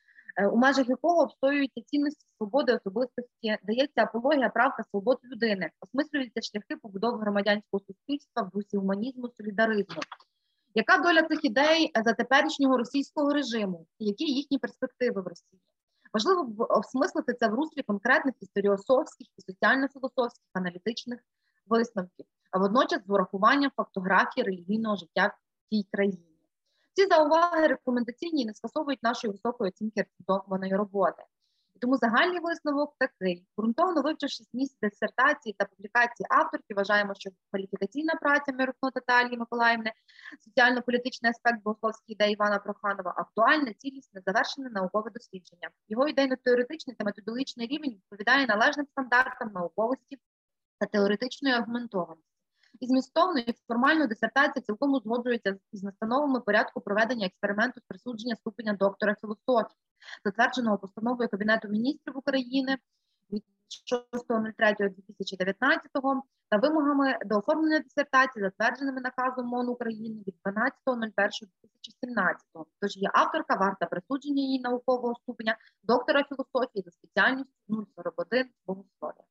у межах якого обстоюються цінності свободи особистості, дається апологія прав та свобод людини, осмислюються шляхи побудови громадянського суспільства в дусі гуманізму, солідаризму. Яка доля цих ідей за теперішнього російського режиму і які їхні перспективи в Росії? Важливо осмислити це в руслі конкретних історіософських і соціально-філософських аналітичних висновків, а водночас з урахуванням фактографії релігійного життя в цій країні. Ці зауваги рекомендаційні не скасовують нашої високої оцінки рекомендованої роботи. І тому загальний висновок такий. Ґрунтовно вивчивши зміст дисертації та публікації авторки, вважаємо, що кваліфікаційна праця Миронко Наталії Миколаївни, соціально-політичний аспект богословських ідей Івана Проханова, актуальне, цілісне, завершене наукове дослідження. Його ідейно-теоретичний та методологічний рівень відповідає належним стандартам науковості та теоретичної аргументованості. І змістовно, і формально дисертація цілком узгоджується з настановами порядку проведення експерименту з присудження ступеня доктора філософії, затвердженого постановою Кабінету міністрів України від шостого третього дві тисячі дев'ятнадцятого та вимогами до оформлення дисертації, затвердженими наказом МОН України від дванадцятого першого дві тисячі сімнадцятого. Тож є авторка, варта присудження її наукового ступеня доктора філософії за спеціальністю нуль сорок один богослов'я.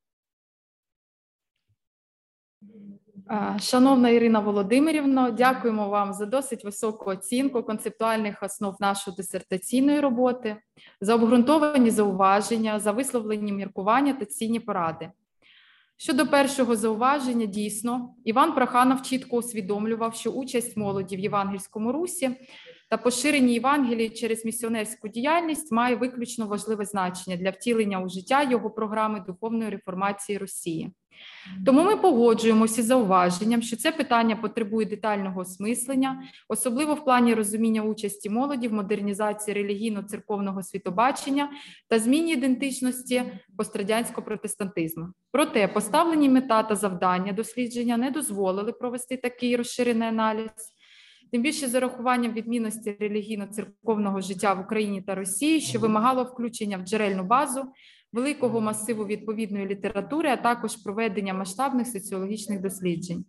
Шановна Ірина Володимирівна, дякуємо вам за досить високу оцінку концептуальних основ нашої дисертаційної роботи, за обґрунтовані зауваження, за висловлені міркування та цінні поради. Щодо першого зауваження, дійсно, Іван Проханов чітко усвідомлював, що участь молоді в євангельському русі та поширенні Євангелії через місіонерську діяльність має виключно важливе значення для втілення у життя його програми духовної реформації Росії. Тому ми погоджуємося із зауваженням, що це питання потребує детального осмислення, особливо в плані розуміння участі молоді в модернізації релігійно-церковного світобачення та зміні ідентичності пострадянського протестантизму. Проте поставлені мета та завдання дослідження не дозволили провести такий розширений аналіз. Тим більше з урахуванням відмінності релігійно-церковного життя в Україні та Росії, що вимагало включення в джерельну базу великого масиву відповідної літератури, а також проведення масштабних соціологічних досліджень.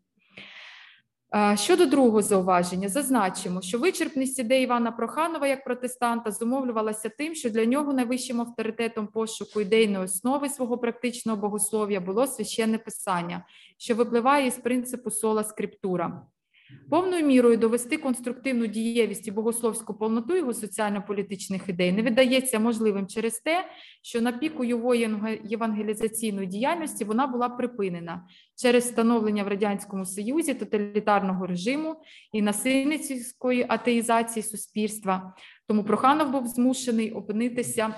Щодо другого зауваження, зазначимо, що вичерпність ідей Івана Проханова як протестанта зумовлювалася тим, що для нього найвищим авторитетом пошуку ідейної основи свого практичного богослов'я було священне писання, що випливає із принципу сола скриптура. Повною мірою довести конструктивну дієвість і богословську повноту його соціально-політичних ідей не видається можливим через те, що на піку його євангелізаційної діяльності вона була припинена через встановлення в Радянському Союзі тоталітарного режиму і насильницької атеїзації суспільства. Тому Проханов був змушений опинитися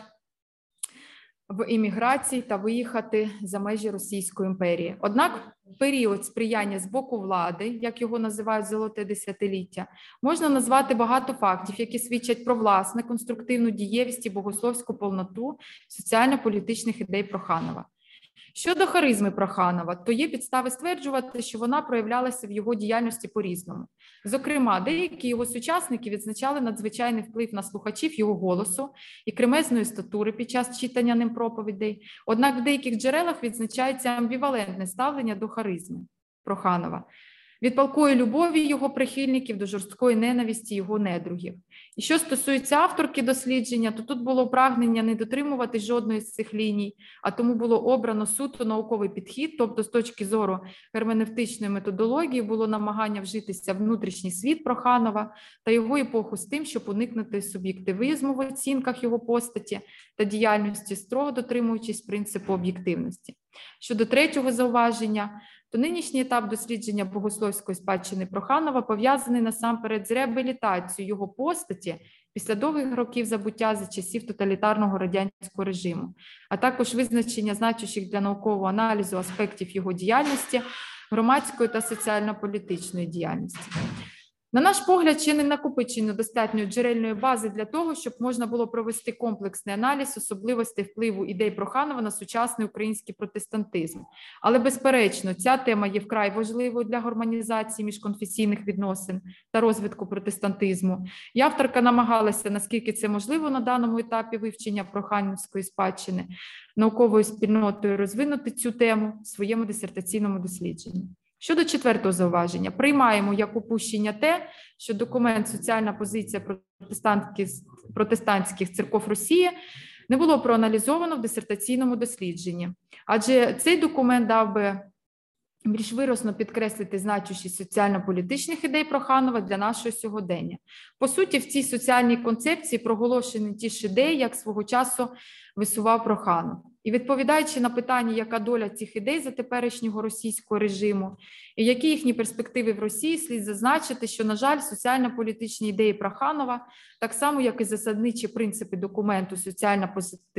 в імміграції та виїхати за межі Російської імперії. Однак період сприяння з боку влади, як його називають «золоте десятиліття», можна назвати багато фактів, які свідчать про власне конструктивну дієвість і богословську повноту соціально-політичних ідей Проханова. Щодо харизми Проханова, то є підстави стверджувати, що вона проявлялася в його діяльності по-різному. Зокрема, деякі його сучасники відзначали надзвичайний вплив на слухачів його голосу і кремезної статури під час читання ним проповідей, однак в деяких джерелах відзначається амбівалентне ставлення до харизми Проханова, від палкої любові його прихильників до жорсткої ненависті його недругів. І що стосується авторки дослідження, то тут було прагнення не дотримувати жодної з цих ліній, а тому було обрано суто науковий підхід, тобто з точки зору герменевтичної методології було намагання вжитися в внутрішній світ Проханова та його епоху з тим, щоб уникнути суб'єктивізму в оцінках його постаті та діяльності, строго дотримуючись принципу об'єктивності. Щодо третього зауваження, то нинішній етап дослідження богословської спадщини Проханова пов'язаний насамперед з реабілітацією його постаті після довгих років забуття за часів тоталітарного радянського режиму, а також визначення значущих для наукового аналізу аспектів його діяльності, громадської та соціально-політичної діяльності. На наш погляд, ще не накопичено достатньої джерельної бази для того, щоб можна було провести комплексний аналіз особливостей впливу ідей Проханова на сучасний український протестантизм. Але, безперечно, ця тема є вкрай важливою для гармонізації міжконфесійних відносин та розвитку протестантизму. І авторка намагалася, наскільки це можливо на даному етапі вивчення проханівської спадщини, науковою спільнотою розвинути цю тему в своєму дисертаційному дослідженні. Щодо четвертого зауваження, приймаємо як упущення те, що документ «Соціальна позиція протестантських, протестантських церков Росії» не було проаналізовано в дисертаційному дослідженні, адже цей документ дав би більш виразно підкреслити значущість соціально-політичних ідей Проханова для нашого сьогодення. По суті, в цій соціальній концепції проголошені ті ж ідеї, як свого часу висував Проханов. І відповідаючи на питання, яка доля цих ідей за теперішнього російського режиму і які їхні перспективи в Росії, слід зазначити, що, на жаль, соціально-політичні ідеї Проханова, так само, як і засадничі принципи документу «Соціальна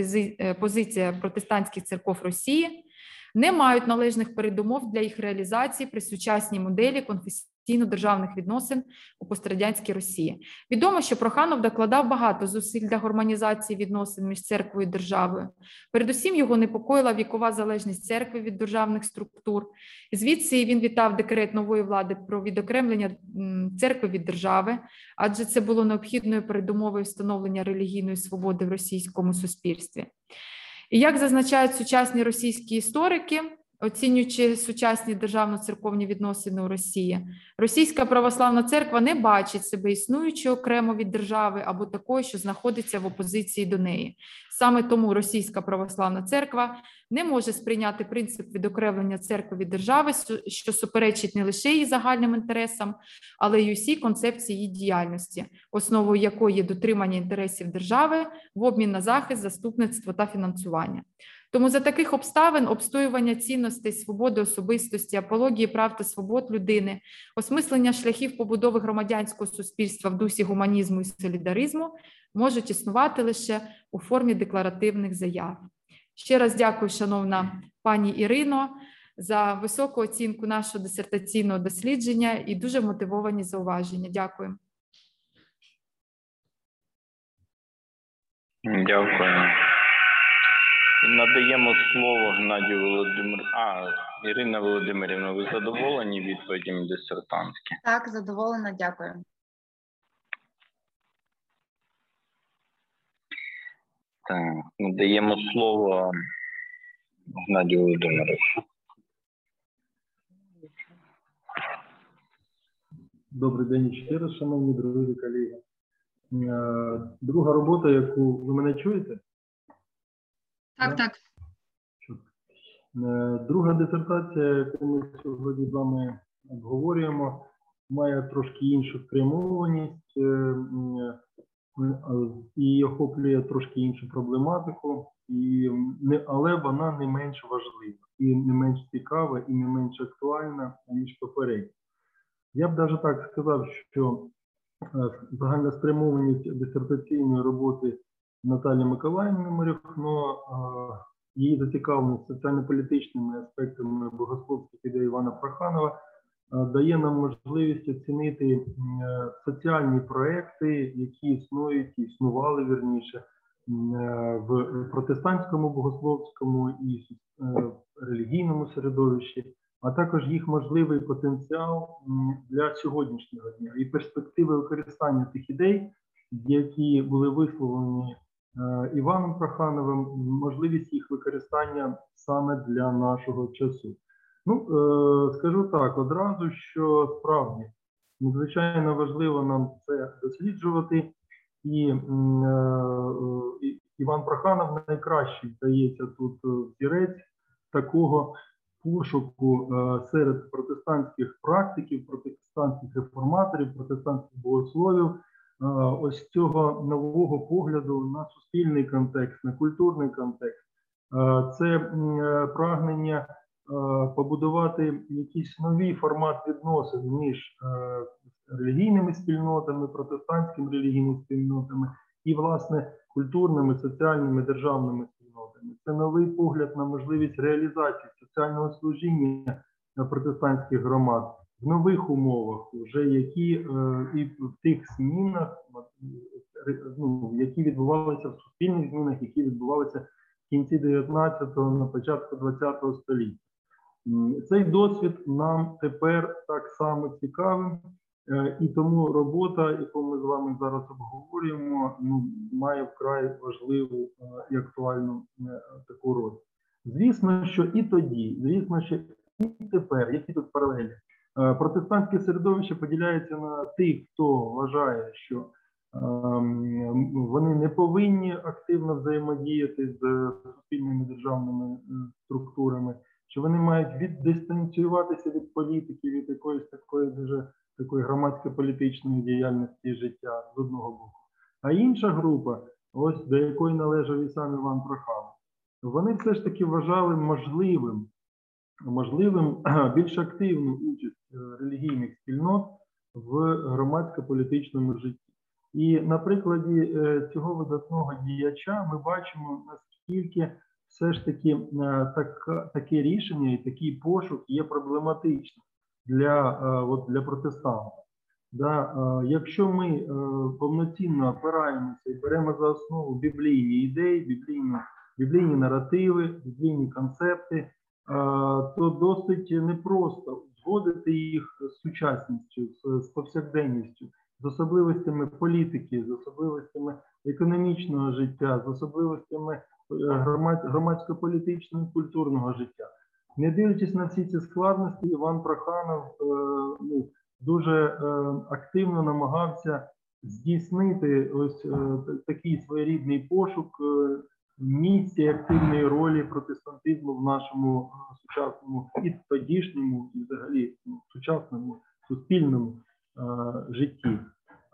позиція протестантських церков Росії», не мають належних передумов для їх реалізації при сучасній моделі конфесійно-державних відносин у пострадянській Росії. Відомо, що Проханов докладав багато зусиль для гармонізації відносин між церквою і державою. Передусім його непокоїла вікова залежність церкви від державних структур. Звідси він вітав декрет нової влади про відокремлення церкви від держави, адже це було необхідною передумовою встановлення релігійної свободи в російському суспільстві. І як зазначають сучасні російські історики, оцінюючи сучасні державно-церковні відносини у Росії, Російська православна церква не бачить себе існуючою окремо від держави або такою, що знаходиться в опозиції до неї. Саме тому Російська православна церква не може сприйняти принцип відокремлення церкви від держави, що суперечить не лише її загальним інтересам, але й усій концепції її діяльності, основою якої є дотримання інтересів держави в обмін на захист, заступництво та фінансування. Тому за таких обставин обстоювання цінностей, свободи особистості, апології прав та свобод людини, осмислення шляхів побудови громадянського суспільства в дусі гуманізму і солідаризму можуть існувати лише у формі декларативних заяв. Ще раз дякую, шановна пані Ірино, за високу оцінку нашого дисертаційного дослідження і дуже мотивовані зауваження. Дякую. Дякую. Надаємо слово Геннадію Володимиру. А, Ірина Володимирівна, ви задоволені відповідями дисертантки? Так, задоволена, дякую. Так, надаємо слово Геннадію Володимировичу. Добрий день ще раз, шановні друзі, колеги. Друга робота, яку ви мене чуєте? Так, так. Друга дисертація, яку ми сьогодні з вами обговорюємо, має трошки іншу спрямованість і охоплює трошки іншу проблематику, і не, але вона не менш важлива, і не менш цікава, і не менш актуальна, ніж попередня. Я б навіть так сказав, що загальна спрямованість дисертаційної роботи Наталії Миколаївни Марюхно, її зацікавленість соціально-політичними аспектами богословських ідей Івана Проханова дає нам можливість оцінити соціальні проекти, які існують, існували, вірніше, в протестантському богословському і релігійному середовищі, а також їх можливий потенціал для сьогоднішнього дня і перспективи використання тих ідей, які були висловлені Іваном Прохановим, можливість їх використання саме для нашого часу. Ну, скажу так одразу, що справді надзвичайно важливо нам це досліджувати, і Іван Проханов найкращий, здається, тут взірець такого пошуку серед протестантських практиків, протестантських реформаторів, протестантських богословів, ось цього нового погляду на суспільний контекст, на культурний контекст. Це прагнення побудувати якийсь новий формат відносин між релігійними спільнотами, протестантськими релігійними спільнотами і, власне, культурними, соціальними, державними спільнотами. Це новий погляд на можливість реалізації соціального служіння протестантських громад в нових умовах, вже які і в тих змінах, ну, які відбувалися в суспільних змінах, які відбувалися в кінці дев'ятнадцятого, на початку двадцятого століття. Цей досвід нам тепер так само цікавий, і тому робота, яку ми з вами зараз обговорюємо, ну, має вкрай важливу і актуальну таку роль. Звісно, що і тоді, звісно, що і тепер, які тут паралелі, протестантське середовище поділяється на тих, хто вважає, що вони не повинні активно взаємодіяти з суспільними державними структурами, що вони мають віддистанціюватися від політики, від якоїсь такої дуже такої громадсько-політичної діяльності життя з одного боку. А інша група, ось до якої належав і сам Іван Проханов, вони все ж таки вважали можливим, можливим більш активну участь релігійних спільнот в громадсько-політичному житті. І на прикладі цього видатного діяча ми бачимо, наскільки все ж таки так, таке рішення і такий пошук є проблематичним для, от, для протестантів. Да, якщо ми повноцінно опираємося і беремо за основу біблійні ідеї, біблійні, біблійні наративи, біблійні концепти, то досить непросто узгодити їх з сучасністю, з, з повсякденністю, з особливостями політики, з особливостями економічного життя, з особливостями громадсько-політичного і культурного життя. Не дивлячись на всі ці складності, Іван Проханов е, ну, дуже е, активно намагався здійснити ось е, такий своєрідний пошук, е, місця і активної ролі протестантизму в нашому е, сучасному і тодішньому, і взагалі ну, сучасному суспільному е, житті. Е,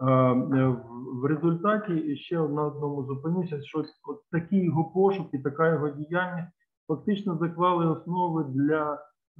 в- В результаті ще на одному зупинюся, що от такий його пошук і така його діяльність фактично заклали основи для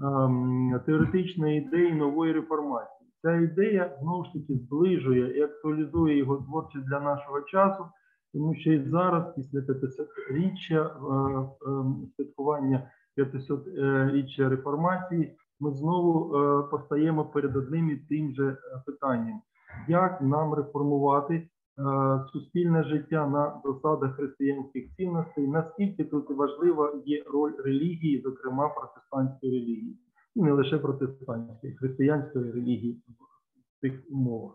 ем, теоретичної ідеї нової реформації. Ця ідея знову ж таки зближує і актуалізує його творчість для нашого часу, тому що і зараз, після п'ятисотріччя е, е, святкування п'ятисотріччя реформації, ми знову е, постаємо перед одним і тим же е, питанням: як нам реформувати е, суспільне життя на засадах християнських цінностей, наскільки тут важлива є роль релігії, зокрема протестантської релігії, і не лише протестантської, християнської релігії в цих умовах.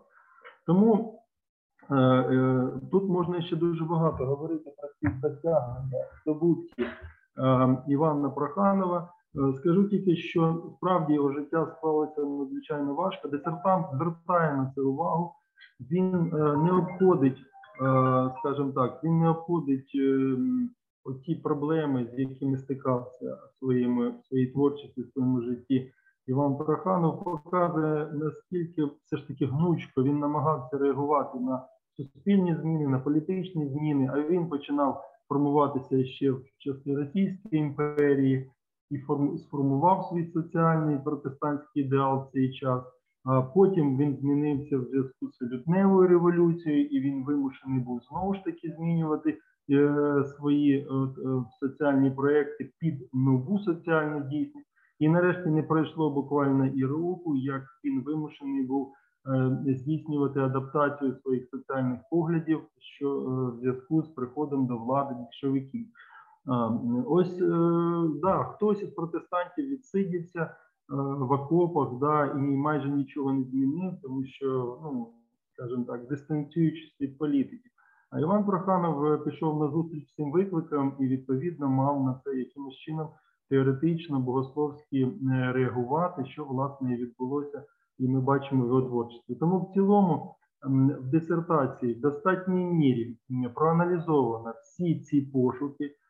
Тому е, е, тут можна ще дуже багато говорити про ці досягнення, здобутки е, Івана Проханова. Е, Скажу тільки, що справді його життя склалося надзвичайно важко. Дисертант звертає на це увагу. Він е, не обходить, е, скажімо так, він не обходить е, оті проблеми, з якими стикався в своєму, в своїй творчості, в своєму житті. Іван Проханов показує, наскільки все ж таки гнучко він намагався реагувати на суспільні зміни, на політичні зміни, а він починав формуватися ще в часи Російської імперії і форм- сформував свій соціальний протестантський ідеал в цей час. А потім він змінився в зв'язку з лютневою революцією, і він вимушений був знову ж таки змінювати е, свої е, е, соціальні проекти під нову соціальну дійсність. І нарешті не пройшло буквально і року, як він вимушений був е, здійснювати адаптацію своїх соціальних поглядів, що е, в зв'язку з приходом до влади більшовиків. А, ось, е, да, хтось із протестантів відсидівся е, в окопах, да, і майже нічого не змінив, тому що, ну, скажімо так, дистанціюючись від політики. А Іван Проханов е, пішов на зустріч цим викликам і, відповідно, мав на це якимось чином теоретично, богословськи е, реагувати, що, власне, і відбулося, і ми бачимо в його творчості. Тому в цілому м, в дисертації в достатній мірі м, проаналізовано всі ці пошуки, е,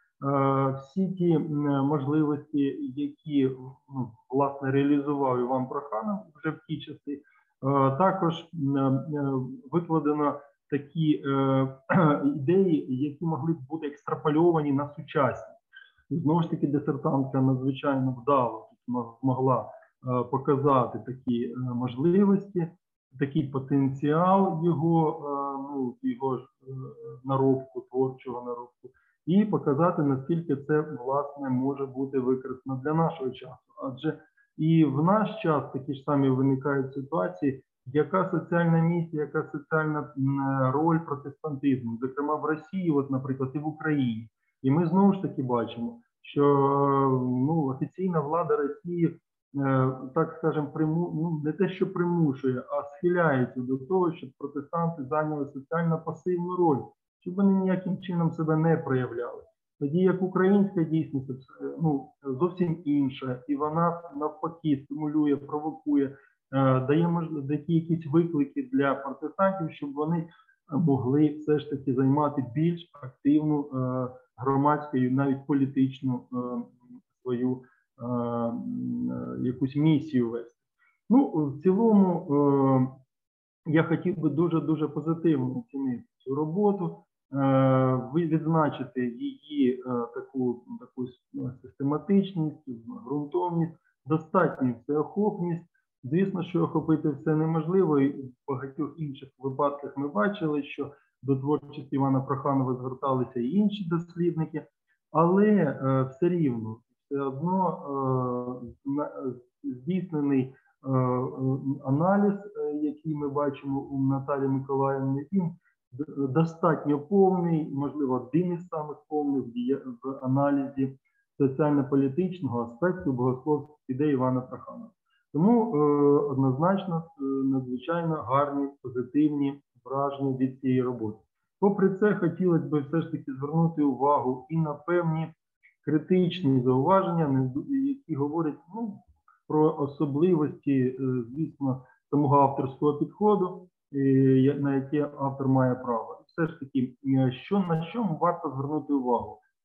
всі ті м, можливості, які, ну, власне, реалізував Іван Проханов вже в ті часи. Е, Також м, е, викладено такі е, ідеї, які могли б бути екстрапольовані на сучасність. І знову ж таки, дисертантка надзвичайно вдало змогла е, показати такі е, можливості, такий потенціал його, е, ну, його ж, е, наробку, творчого наробку, і показати, наскільки це, власне, може бути використано для нашого часу. Адже і в наш час такі ж самі виникають ситуації, яка соціальна місія, яка соціальна м, роль протестантизму, зокрема в Росії, от, наприклад, і в Україні. І ми знову ж таки бачимо, що ну, офіційна влада Росії, е, так скажемо, приму, ну, не те, що примушує, а схиляється до того, щоб протестанти зайняли соціально пасивну роль, щоб вони ніяким чином себе не проявляли. Тоді як українська дійсність е, ну, зовсім інша, і вона навпаки стимулює, провокує, е, дає можливість, такі якісь виклики для протестантів, щоб вони могли все ж таки займати більш активну е, громадську, навіть політичну е, свою е, е, якусь місію вести. Ну, в цілому, е, я хотів би дуже-дуже позитивно оцінити цю роботу, е, відзначити її е, таку, таку систематичність, ґрунтовність, достатню всеохопність. Звісно, що охопити все неможливо, і в багатьох інших випадках ми бачили, що до творчості Івана Проханова зверталися і інші дослідники, але е, все рівно, все одно е, на, здійснений е, аналіз, е, який ми бачимо у Наталі Миколаївни, він достатньо повний, можливо, один із самих повних в аналізі соціально-політичного аспекту богословських ідей Івана Проханова. Тому е, однозначно е, надзвичайно гарні, позитивні враження від цієї роботи. Попри це, хотілося б все ж таки звернути увагу і на певні критичні зауваження, які говорять ну, про особливості, е, звісно, самого авторського підходу, е, на яке автор має право. І все ж таки, що, на чому варто звернути увагу?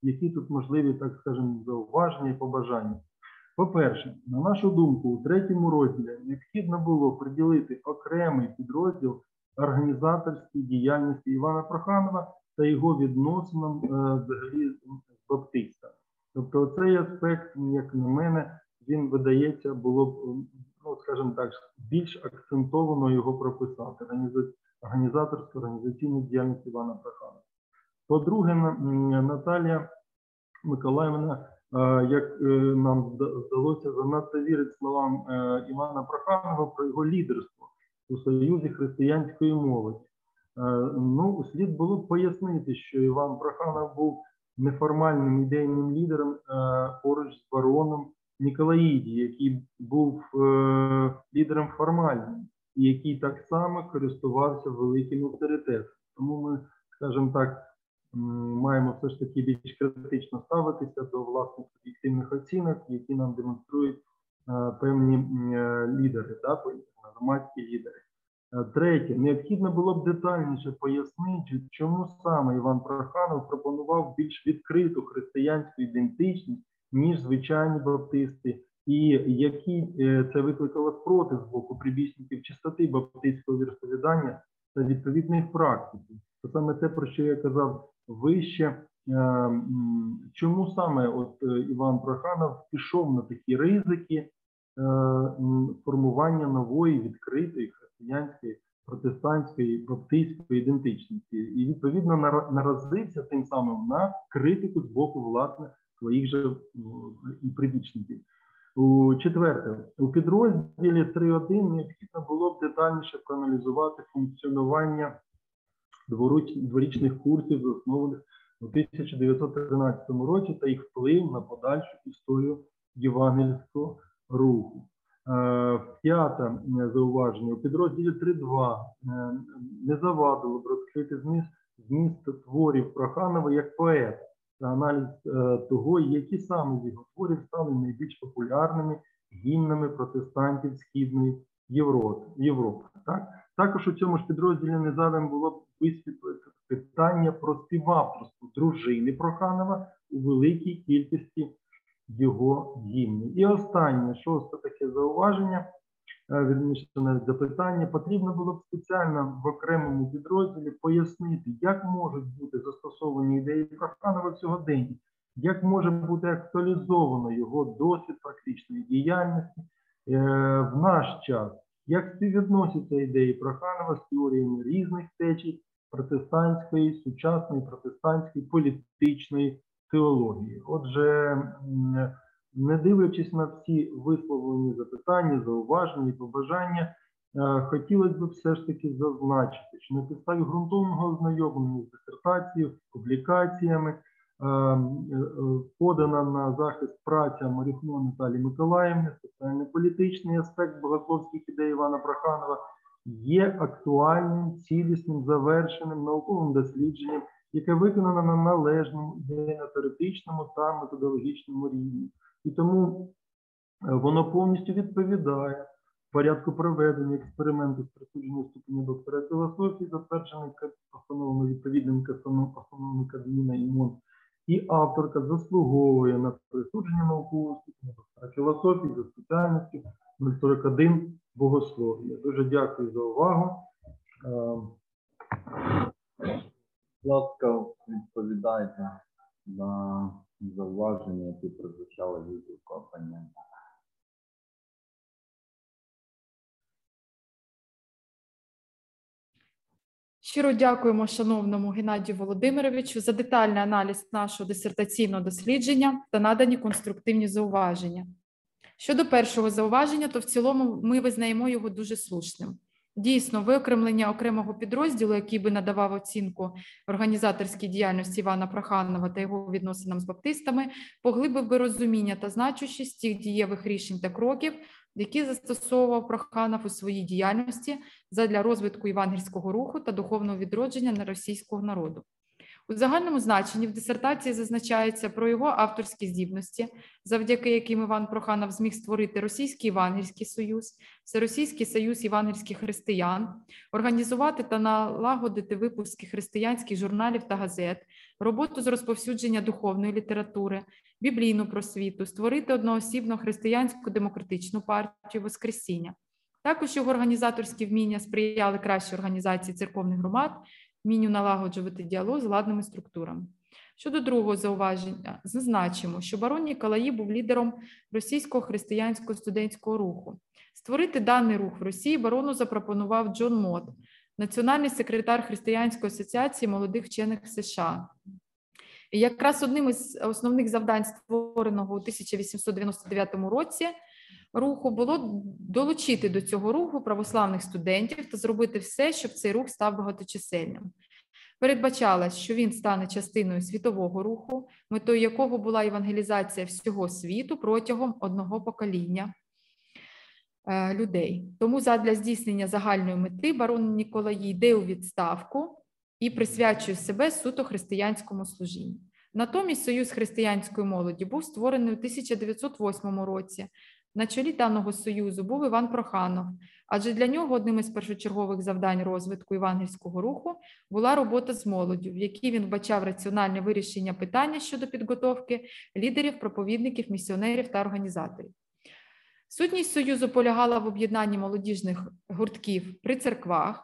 які тут можливі, так скажемо, зауваження і побажання. По-перше, на нашу думку, у третьому розділі необхідно було приділити окремий підрозділ організаторській діяльності Івана Проханова та його відносинам е, взагалі з баптистами. Тобто цей аспект, як на мене, він, видається, було б, ну, скажімо так, більш акцентовано його прописати, організаторську, організаційну діяльність Івана Проханова. По-друге, Наталія Миколаївна, як нам вдалося, занадто вірить словам Івана Проханова про його лідерство у Союзі християнської молоді. Ну, слід було б пояснити, що Іван Проханов був неформальним ідейним лідером поруч з бароном Ніколаїді, який був лідером формальним і який так само користувався великим авторитетом. Тому ми, скажімо так, маємо все ж таки більш критично ставитися до власних об'єктивних оцінок, які нам демонструють а, певні а, лідери, да, громадські лідери. А, третє, необхідно було б детальніше пояснити, чому саме Іван Проханов пропонував більш відкриту християнську ідентичність, ніж звичайні баптисти, і який це викликало спротив з боку прибічників чистоти баптистського віросповідання та відповідних практик. Це саме те, про що я казав вище. Чому саме от Іван Проханов пішов на такі ризики формування нової відкритої християнської, протестантської, баптистської ідентичності? І відповідно наразився тим самим на критику з боку, власне, своїх же і прибічників. У четверте, у підрозділі три точка один необхідно було б детальніше проаналізувати функціонування дворічних курсів, заснованих у тисяча дев'ятсот тринадцятому році, та їх вплив на подальшу історію євангельського руху. П'яте зауваження. У підрозділі три точка два не завадило б розкрити зміст, зміст творів Проханова як поета та аналіз того, які саме з його творів стали найбільш популярними гімнами протестантів Східної Європи. Європи так? Також у цьому ж підрозділі не задано було б висвітлити питання про співавторство дружини Проханова у великій кількості його гімнів. І останнє, шосте таке зауваження, вірніше навіть запитання, потрібно було б спеціально в окремому підрозділі пояснити, як можуть бути застосовані ідеї Проханова в сьогоденні, як може бути актуалізовано його досвід практичної діяльності е, в наш час, як співвідносяться ідеї Проханова з теоріями різних течій протестантської, сучасної протестантської політичної теології. Отже, не дивлячись на всі висловлені запитання, зауваження і побажання, хотілося б все ж таки зазначити, що на підставі ґрунтовного ознайомлення з дисертацією, публікаціями, подана на захист праця Марюхно Наталії Миколаївни, соціально-політичний аспект богословських ідей Івана Проханова є актуальним, цілісним, завершеним науковим дослідженням, яке виконано на належному ідейно-теоретичному та методологічному рівні. І тому воно повністю відповідає порядку проведення експерименту з присудження ступеня доктора філософії, затверджений постановами відповідним постановами Кабміна і МОН. І авторка заслуговує на присудження наукового ступеня доктора філософії за спеціальністю нуль сорок один богослов'я. Дуже дякую за увагу. Будь ласка, відповідайте на зауваження, які прозвучали від опонента. Щиро дякуємо шановному Геннадію Володимировичу за детальний аналіз нашого дисертаційного дослідження та надані конструктивні зауваження. Щодо першого зауваження, то в цілому ми визнаємо його дуже слушним. Дійсно, виокремлення окремого підрозділу, який би надавав оцінку організаторській діяльності Івана Проханова та його відносинам з баптистами, поглибив би розуміння та значущість тих дієвих рішень та кроків, які застосовував Проханов у своїй діяльності задля розвитку євангельського руху та духовного відродження російського народу. У загальному значенні в дисертації зазначається про його авторські здібності, завдяки яким Іван Проханов зміг створити Російський Євангельський Союз, Всеросійський Союз євангельських християн, організувати та налагодити випуски християнських журналів та газет, роботу з розповсюдження духовної літератури, біблійну просвіту, створити одноосібну християнську демократичну партію Воскресіння. Також його організаторські вміння сприяли кращій організації церковних громад, вмінню налагоджувати діалог з владними структурами. Щодо другого зауваження, зазначимо, що барон Ніколаї був лідером російського християнського студентського руху. Створити даний рух в Росії барону запропонував Джон Мот, національний секретар Християнської асоціації молодих вчених США. І якраз одним із основних завдань, створеного у тисяча вісімсот дев'яносто дев'ятому році, руху було долучити до цього руху православних студентів та зробити все, щоб цей рух став багаточисельним. Передбачалось, що він стане частиною світового руху, метою якого була евангелізація всього світу протягом одного покоління е, людей. Тому задля здійснення загальної мети барон Ніколаї йде у відставку і присвячує себе суто християнському служінню. Натомість Союз християнської молоді був створений у тисяча дев'ятсот восьмому році. На чолі даного союзу був Іван Проханов, адже для нього одним із першочергових завдань розвитку євангельського руху була робота з молоддю, в якій він вбачав раціональне вирішення питання щодо підготовки лідерів, проповідників, місіонерів та організаторів. Сутність союзу полягала в об'єднанні молодіжних гуртків при церквах,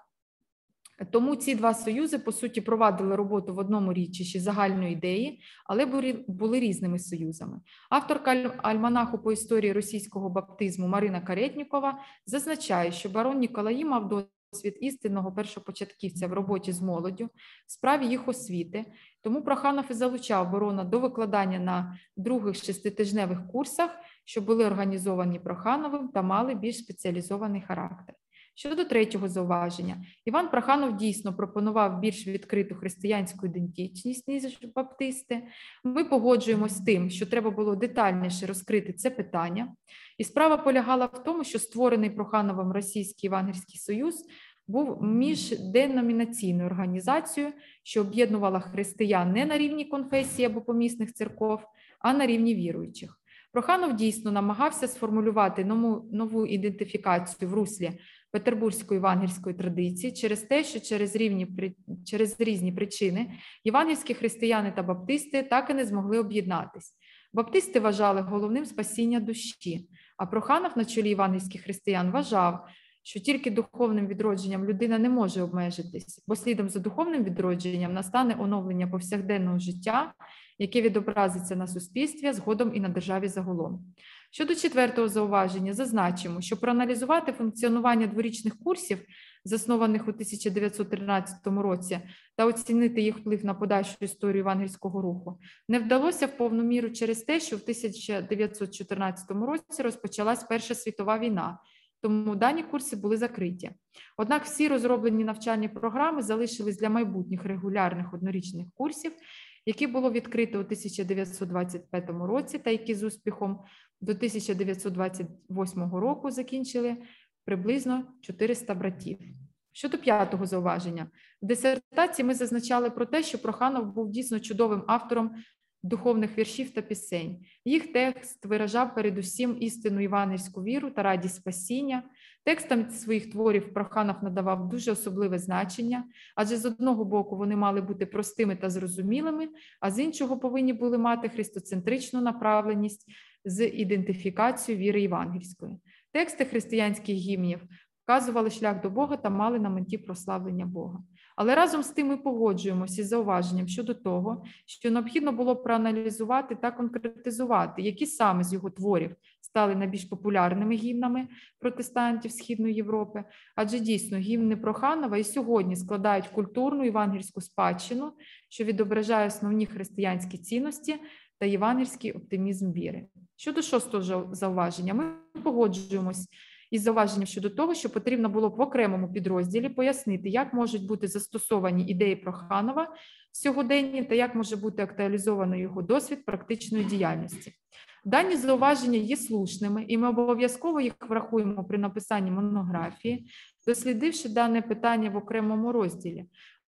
тому ці два союзи, по суті, провадили роботу в одному річищі загальної ідеї, але були різними союзами. Авторка альманаху по історії російського баптизму Марина Каретнікова зазначає, що барон Ніколаї мав досвід істинного першопочатківця в роботі з молоддю, в справі їх освіти, тому Проханов і залучав барона до викладання на других шеститижневих курсах, що були організовані Прохановим та мали більш спеціалізований характер. Щодо третього зауваження, Іван Проханов дійсно пропонував більш відкриту християнську ідентичність, ніж баптисти. Ми погоджуємося з тим, що треба було детальніше розкрити це питання. І справа полягала в тому, що створений Прохановим Російський Євангельський Союз був міжденомінаційною організацією, що об'єднувала християн не на рівні конфесії або помісних церков, а на рівні віруючих. Проханов дійсно намагався сформулювати нову, нову ідентифікацію в руслі петербурзької євангельської традиції через те, що через, рівні, через різні причини євангельські християни та баптисти так і не змогли об'єднатись. Баптисти вважали головним спасіння душі, а Проханов на чолі євангельських християн вважав, що тільки духовним відродженням людина не може обмежитись, бо слідом за духовним відродженням настане оновлення повсякденного життя, яке відобразиться на суспільстві, а згодом і на державі загалом. Щодо четвертого зауваження, зазначимо, що проаналізувати функціонування дворічних курсів, заснованих у тисяча дев'ятсот тринадцятому році, та оцінити їх вплив на подальшу історію євангельського руху, не вдалося в повну міру через те, що в тисяча дев'ятсот чотирнадцятому році розпочалась Перша світова війна, тому дані курси були закриті. Однак всі розроблені навчальні програми залишились для майбутніх регулярних однорічних курсів, які було відкрито у тисяча дев'ятсот двадцять п'ятому році та які з успіхом до тисяча дев'ятсот двадцять восьмого року закінчили приблизно чотириста братів. Щодо п'ятого зауваження, в дисертації ми зазначали про те, що Проханов був дійсно чудовим автором духовних віршів та пісень. Їх текст виражав передусім істинну євангельську віру та радість спасіння. Текстам своїх творів Проханов надавав дуже особливе значення, адже з одного боку вони мали бути простими та зрозумілими, а з іншого повинні були мати христоцентричну направленість з ідентифікацією віри євангельської. Тексти християнських гімнів вказували шлях до Бога та мали на меті прославлення Бога. Але разом з тим ми погоджуємося із зауваженням щодо того, що необхідно було проаналізувати та конкретизувати, які саме з його творів стали найбільш популярними гімнами протестантів Східної Європи, адже дійсно гімни Проханова і сьогодні складають культурну євангельську спадщину, що відображає основні християнські цінності та євангельський оптимізм віри. Щодо шостого зауваження, ми погоджуємось із зауваженням щодо того, що потрібно було б в окремому підрозділі пояснити, як можуть бути застосовані ідеї Проханова в сьогоденні та як може бути актуалізовано його досвід практичної діяльності. Дані зауваження є слушними, і ми обов'язково їх врахуємо при написанні монографії, дослідивши дане питання в окремому розділі.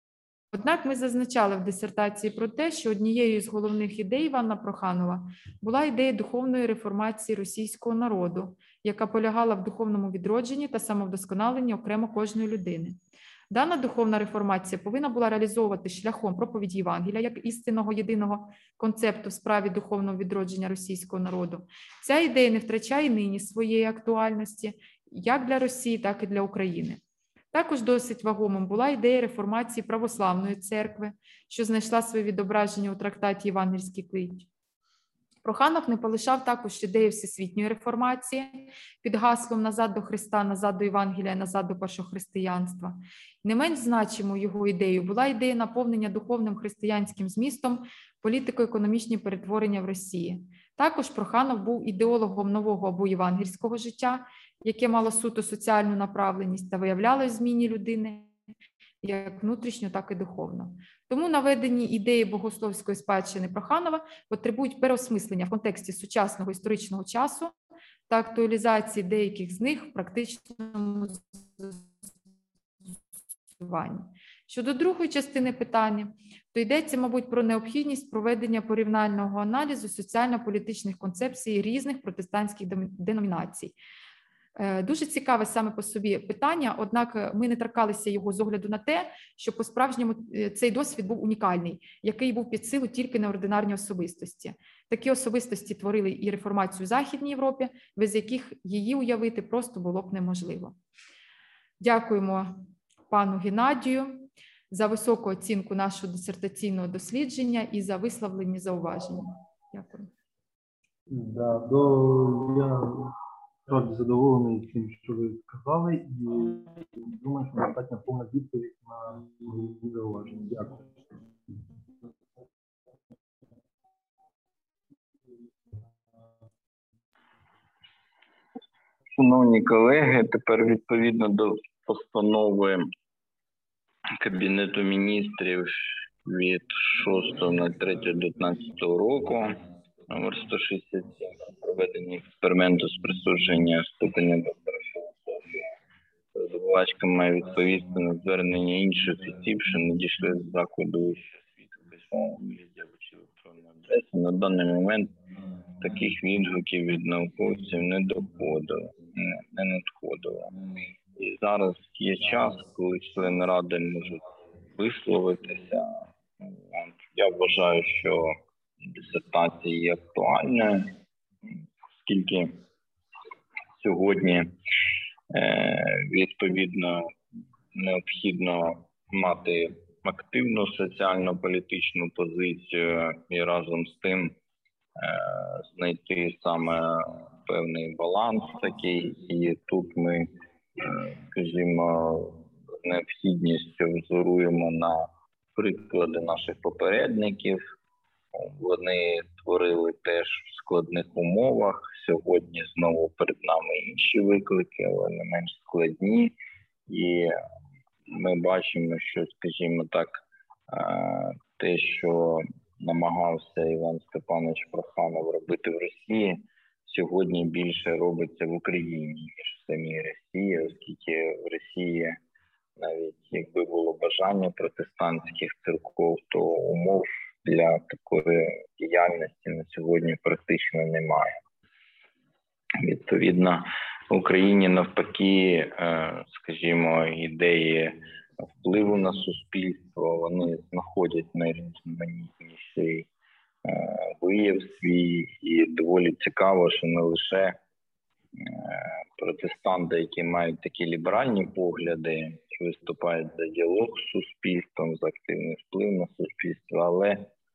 Однак ми зазначали в дисертації про те, що однією з головних ідей Івана Проханова була ідея духовної реформації російського народу, яка полягала в духовному відродженні та самовдосконаленні окремо кожної людини. Дана духовна реформація повинна була реалізовувати шляхом проповіді Євангелія як істинного єдиного концепту в справі духовного відродження російського народу. Ця ідея не втрачає нині своєї актуальності як для Росії, так і для України. Також досить вагомим була ідея реформації православної церкви, що знайшла своє відображення у трактаті «Євангельський клич». Проханов не полишав також ідею всесвітньої реформації під гаслом «Назад до Христа, назад до Євангелія, назад до першохристиянства». Не менш значимою його ідеєю була ідея наповнення духовним християнським змістом політико-економічні перетворення в Росії. Також Проханов був ідеологом нового або євангельського життя, яке мало суто соціальну направленість та виявляло в зміні людини як внутрішньо, так і духовно. Тому наведені ідеї богословської спадщини Проханова потребують переосмислення в контексті сучасного історичного часу та актуалізації деяких з них в практичному застосуванні. Щодо другої частини питання, то йдеться, мабуть, про необхідність проведення порівняльного аналізу соціально-політичних концепцій різних протестантських деномінацій. Дуже цікаве саме по собі питання, однак ми не торкалися його з огляду на те, що по-справжньому цей досвід був унікальний, який був під силу тільки неординарні особистості. Такі особистості творили і реформацію в Західній Європі, без яких її уявити просто було б неможливо. Дякуємо пану Геннадію за високу оцінку нашого дисертаційного дослідження і за висловлені зауваження. Дякую. Да, до, я справді задоволений тим, що ви сказали, і думаю, що достатньо повна відповідь на мої зауваження. Дякую. Шановні колеги, тепер відповідно до постанови Кабінету міністрів від шостого на третє дев'ятнадцятого року номер сто шістдесят сім про проведення експерименту з присудження ступеня доктора філософії. Здобувачка має відповісти на звернення інших осіб, що надійшли з закладу вищої освіти в письмовому вигляді або чи електронної адреси. На даний момент таких відгуків від науковців не доходило, не, не надходило. І зараз є час, коли члени ради можуть висловитися. Я вважаю, що дисертація є актуальною, оскільки сьогодні е, відповідно необхідно мати активну соціально-політичну позицію і разом з тим е, знайти саме певний баланс такий. І тут ми, скажімо, з необхідністю взоруємо на приклади наших попередників. Вони творили теж в складних умовах. Сьогодні знову перед нами інші виклики, але не менш складні. І ми бачимо, що, скажімо так, те, що намагався Іван Степанович Проханов робити в Росії, сьогодні більше робиться в Україні, ніж в самій Росії, оскільки в Росії навіть якби було бажання протестантських церков, то умов для такої діяльності на сьогодні практично немає. Відповідно, в Україні навпаки, скажімо, ідеї впливу на суспільство, вони знаходять найрізноманітніший вияв свій, і доволі цікаво, що не лише протестанти, які мають такі ліберальні погляди, виступають за діалог з суспільством, за активний вплив на суспільство, але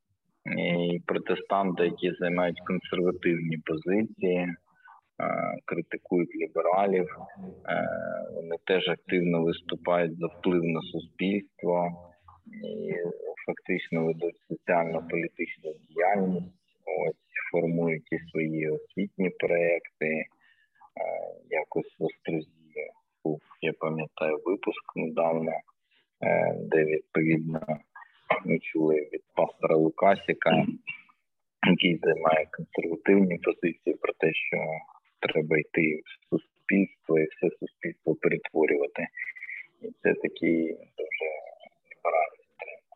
і протестанти, які займають консервативні позиції, критикують лібералів, вони теж активно виступають за вплив на суспільство і фактично ведуть соціально-політичну діяльність, ось, формують і свої освітні проекти. Якось в Острозі був, я пам'ятаю, випуск недавно, де відповідно ми чули від пастора Лукасіка, який займає консервативні позиції про те, що треба йти в суспільство і все суспільство перетворювати. І це такий дуже ліберальний тренд.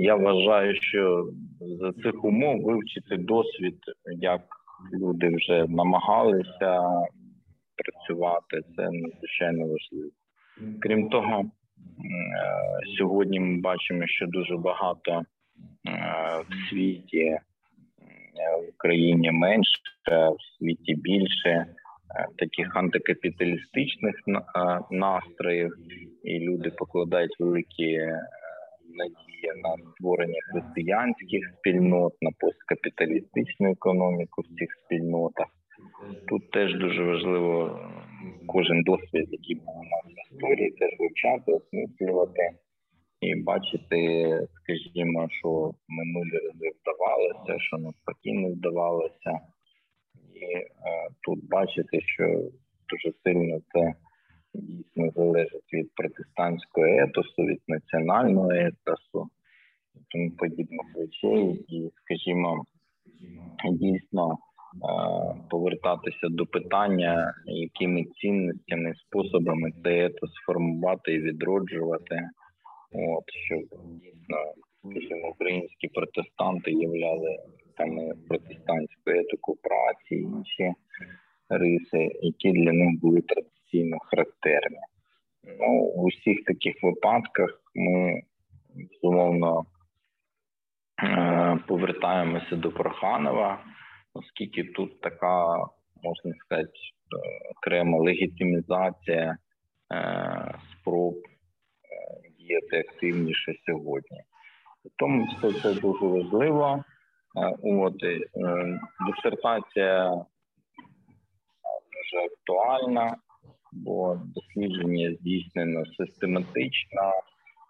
я вважаю, що за цих умов вивчити досвід, як люди вже намагалися працювати, це надзвичайно важливо. Крім того, сьогодні ми бачимо, що дуже багато в світі, в Україні менше, в світі більше таких антикапіталістичних настроїв, і люди покладають великі надії на створення християнських спільнот, на посткапіталістичну економіку в цих спільнотах. Тут теж дуже важливо кожен досвід, який був у нас в історії, теж вивчати, осмислювати і бачити, скажімо, що минулі рази вдавалося, що навпаки не вдавалося. І е, тут бачити, що дуже сильно це дійсно залежить від протестантського етосу, від національного етосу і тому подібних речей. І, скажімо, дійсно повертатися до питання, якими цінностями, способами цей етос формувати і відроджувати. От, щоб дійсно, скажімо, українські протестанти являли саме протестантську етику праці і інші риси, які для них були традиційно характерні. Ну, в усіх таких випадках ми, безумовно, повертаємося до Проханова, оскільки тут така, можна сказати, окрема легітимізація е, спроб е, діяти активніше сьогодні. Тому все це дуже важливо. Е, от, е, дисертація дуже актуальна, бо дослідження здійснено систематично, е,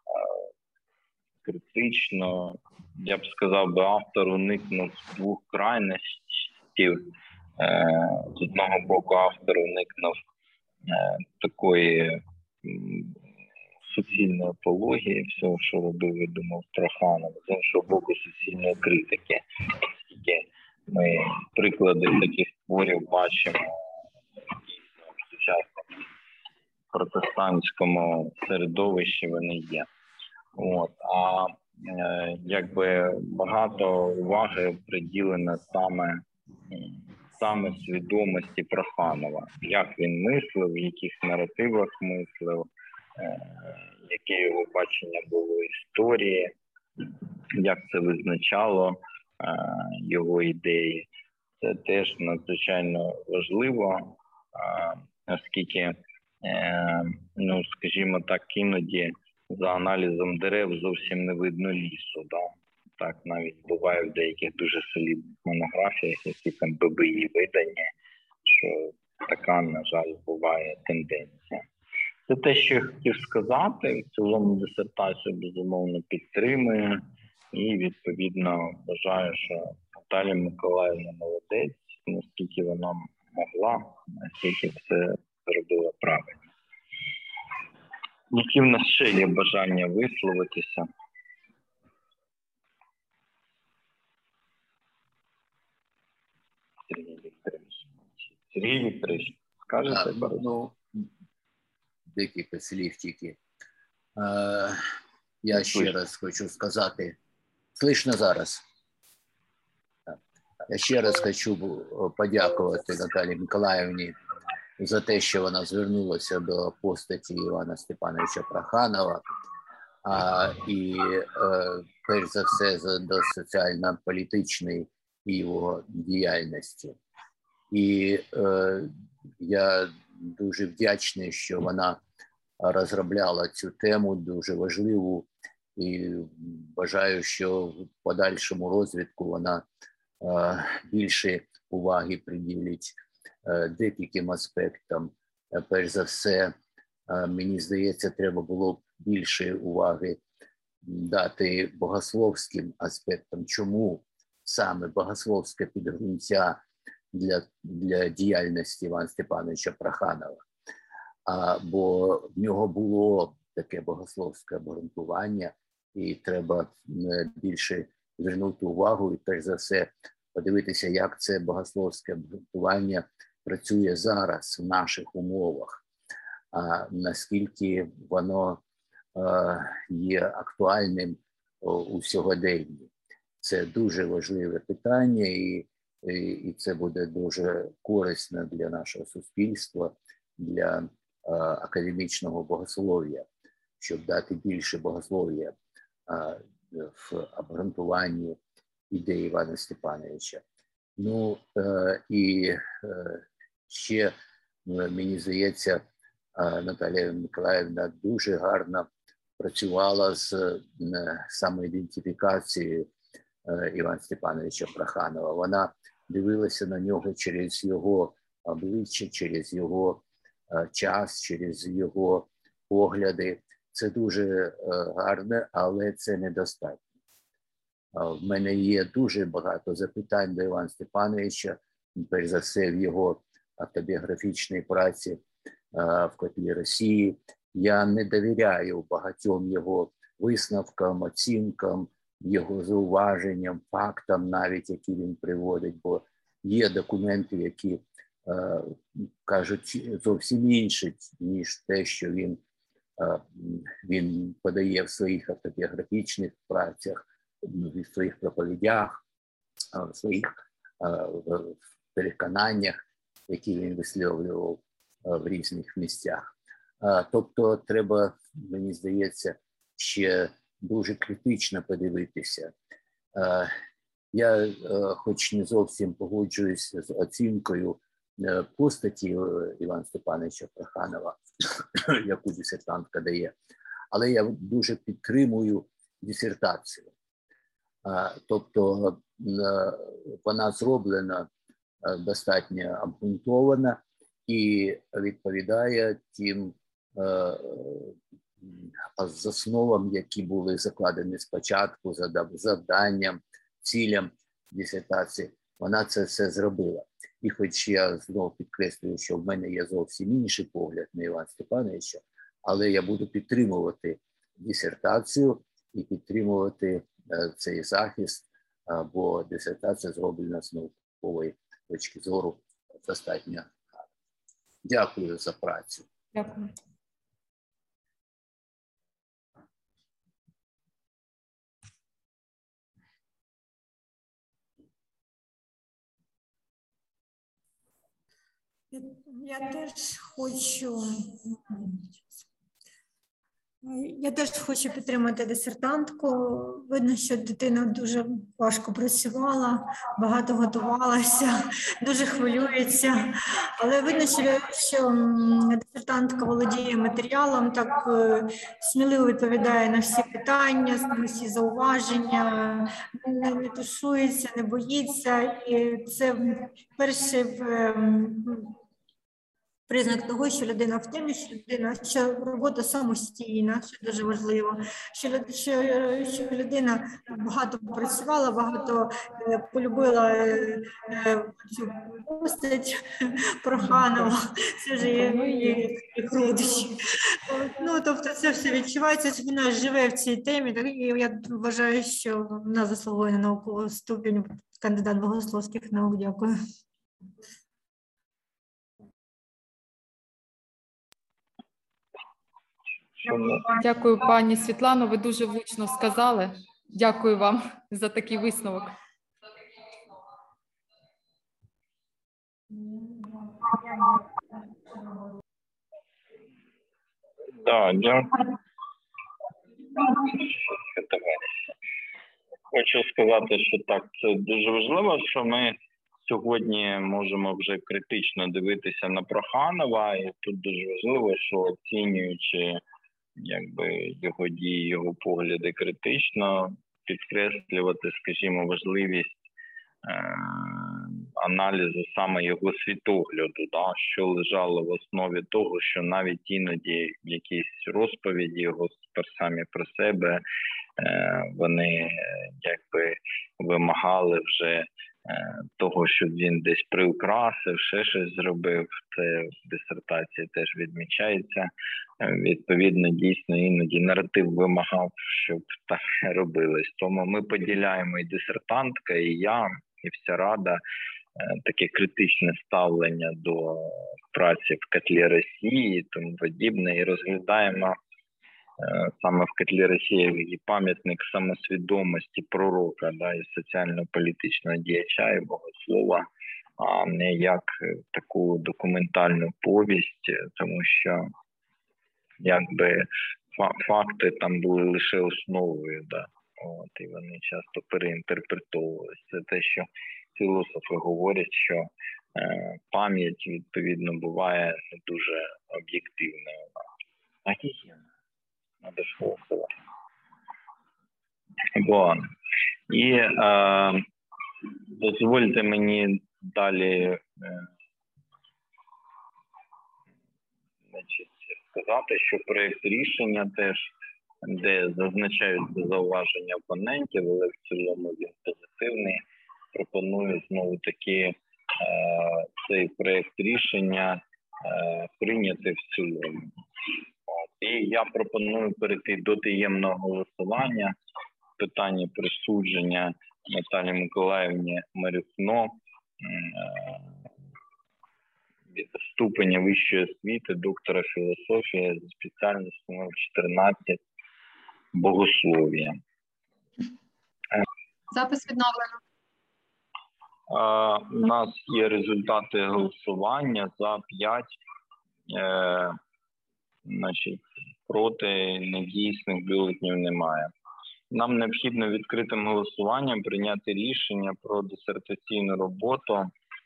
критично. Я б сказав, би автор уникнув двох крайностей. З одного боку, автор уникнув такої суцільної апології, всього, що робив і думав Проханов, з іншого боку, суцільної критики. Оскільки ми приклади таких творів бачимо в сучасному протестантському середовищі, вони є. От. А якби багато уваги приділено саме, саме свідомості Проханова. Як він мислив, в яких наративах мислив, яке його бачення було історії, як це визначало його ідеї. Це теж надзвичайно важливо, оскільки, ну, скажімо так, іноді за аналізом дерев зовсім не видно лісу. Да? Так навіть буває в деяких дуже солідних монографіях, які там ББІ видані, що така, на жаль, буває тенденція. Це те, що я хотів сказати. В цілому дисертацію, безумовно, підтримую і, відповідно, вважаю, що Наталія Миколаївна молодець, наскільки вона могла, наскільки все зробила правильно. Які в нас ще є бажання висловитися? Сергій Вікторович. Сергій Вікторович, скажете? А, ну, декілька слів тільки. Е, я ще Слышно. раз хочу сказати. Слышно зараз? Я ще раз хочу подякувати Наталії Миколаївні за те, що вона звернулася до постаті Івана Степановича Проханова, а, і, е, перш за все, за, до соціально-політичної його діяльності. І е, я дуже вдячний, що вона розробляла цю тему, дуже важливу, і бажаю, що в подальшому розвитку вона е, більше уваги приділить декільким аспектам. Перш за все, мені здається, треба було б більше уваги дати богословським аспектам. Чому саме богословське підґрунтя для, для діяльності Івана Степановича Проханова? А, бо в нього було таке богословське обґрунтування, і треба більше звернути увагу і, перш за все, подивитися, як це богословське обґрунтування працює зараз в наших умовах, а наскільки воно е, є актуальним у сьогоденні. Це дуже важливе питання, і, і, і це буде дуже корисно для нашого суспільства, для е, академічного богослов'я, щоб дати більше богослов'я е, в обґрунтуванні ідеї Івана Степановича. Ну, е, і е, ще, мені здається, е, Наталія Миколаївна дуже гарно працювала з е, самоідентифікацією е, Івана Степановича Проханова. Вона дивилася на нього через його обличчя, через його е, час, через його погляди. Це дуже е, гарно, але це недостатньо. В мене є дуже багато запитань до Івана Степановича, перш за все в його автобіографічній праці в «Котлі Росії». Я не довіряю багатьом його висновкам, оцінкам, його зауваженням, фактам навіть, які він приводить, бо є документи, які е, кажуть зовсім інше, ніж те, що він, е, він подає в своїх автобіографічних працях, в своїх проповідях, в своїх в переконаннях, які він висловлював в різних місцях. Тобто треба, мені здається, ще дуже критично подивитися. Я хоч не зовсім погоджуюсь з оцінкою постаті Івана Степановича Проханова, яку дисертантка дає, але я дуже підтримую дисертацію. Тобто вона зроблена достатньо обґрунтована і відповідає тим засновам, які були закладені спочатку, завданням, цілям дисертації. Вона це все зробила. І хоч я знову підкреслюю, що в мене є зовсім інший погляд на Івана Степановича, але я буду підтримувати дисертацію і підтримувати цей захист, бо дисертація зроблена з наукової точки зору достатньо гарно. Дякую за працю. Дякую. Я, я теж хочу Я теж хочу підтримати дисертантку. Видно, що дитина дуже важко працювала, багато готувалася, дуже хвилюється. Але видно, що, що дисертантка володіє матеріалом, так сміливо відповідає на всі питання, на всі зауваження, не, не тушується, не боїться. І це перший признак того, що людина в темі, що людина, що робота самостійна, що дуже важливо, що, що, що людина багато працювала, багато е, полюбила е, е, цю постать Проханова, це ж її родичі. Ну, тобто це все відчувається, що вона живе в цій темі, так, і я вважаю, що вона заслуговує на наукову ступінь кандидат богословських наук. Дякую. Дякую, пані Світлано. Ви дуже влучно сказали. Дякую вам за такий висновок. Да, дякую. Хочу сказати, що так, це дуже важливо, що ми сьогодні можемо вже критично дивитися на Проханова, і тут дуже важливо, що оцінюючи якби його дії, його погляди критично, підкреслювати, скажімо, важливість е- аналізу саме його світогляду, да, що лежало в основі того, що навіть іноді якісь розповіді його самі про себе, е- вони якби вимагали вже того, щоб він десь приукрасив, ще щось зробив. Це в дисертації теж відмічається. Відповідно, дійсно, іноді наратив вимагав, щоб так робилось. Тому ми поділяємо і дисертантка, і я, і вся рада таке критичне ставлення до праці в «Котлі Росії» і тому подібне, і розглядаємо саме в котлі Росії пам'ятник самосвідомості пророка, да, і соціально-політичного діяча і богослова, а не як таку документальну повість, тому що якби факти там були лише основою, да, от, і вони часто переінтерпретовувалися. Це те, що філософи говорять, що е, пам'ять, відповідно, буває не дуже об'єктивною. Офігенно. Надо ж голосувати. Бо. І е, дозвольте мені далі е, значить, сказати, що проєкт рішення теж, де зазначаються зауваження опонентів, але в цілому він позитивний, пропоную знову таки е, цей проєкт рішення е, прийняти в цілому. От. І я пропоную перейти до таємного голосування. Питання присудження Наталії Миколаївні Марюхно е, від ступеня вищої освіти, доктора філософії за спеціальністю номер чотирнадцять богослов'я. Запис відновлено. У нас є результати голосування за п'ять, е, значить, проти недійсних бюлетнів немає. Нам необхідно відкритим голосуванням прийняти рішення про дисертаційну роботу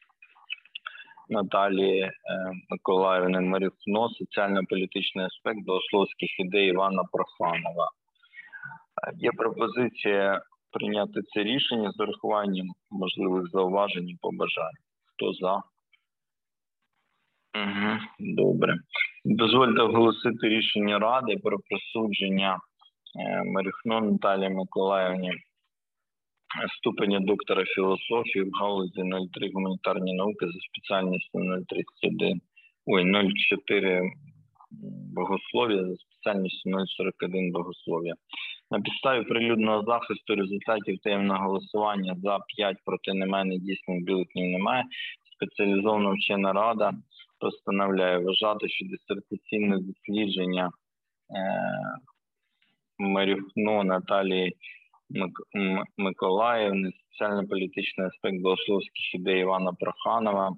Наталії е, Миколаївни Марюхно «Соціально-політичний аспект богословських ідей Івана Проханова». Є пропозиція прийняти це рішення з урахуванням можливих зауважень і побажань. Хто за? Угу, добре. Дозвольте оголосити рішення Ради про присудження е, Марюхно Наталії Миколаївні ступеня доктора філософії в галузі нуль три гуманітарні науки за спеціальністю нуль тридцять один, ой, нуль чотири богослов'я за спеціальністю нуль сорок один богослов'я. На підставі прилюдного захисту результатів таємного голосування за п'ять проти немає, дійсних бюлетнів немає. Спеціалізована вчена рада постановляє вважати, що дисертаційне дослідження е, Марюхно Наталії Миколаївни «Соціально-політичний аспект богословських ідей Івана Проханова»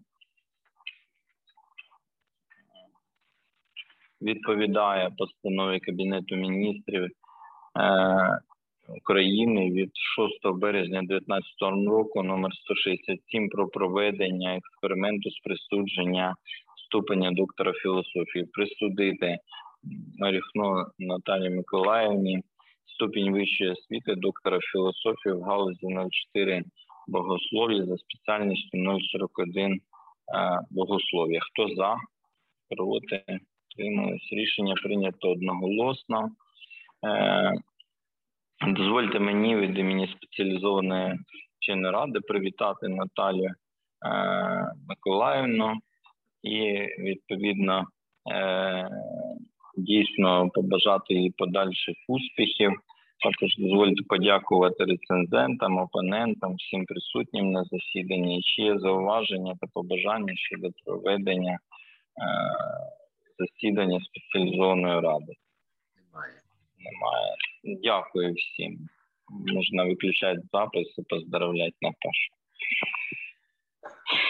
відповідає постанові Кабінету міністрів е, України від шостого березня дві тисячі дев'ятнадцятого року номер сто шістдесят сім про проведення експерименту з присудження ступеня доктора філософії. Присудити Марюхно Наталії Миколаївні ступінь вищої освіти доктора філософії в галузі нуль чотири богослов'я за спеціальністю нуль сорок один е, богослов'я. Хто за? Проти? Тримались. Рішення прийнято одноголосно. Е, дозвольте мені від імені спеціалізованої вченої ради привітати Наталію е, Миколаївну і, відповідно, е, дійсно побажати їй подальших успіхів. Також дозвольте подякувати рецензентам, опонентам, всім присутнім на засіданні. Чи є зауваження та побажання щодо проведення е, засідання спеціалізованої ради? Немає. Немає. Дякую всім. Можна виключати запис і поздравляти Наташу.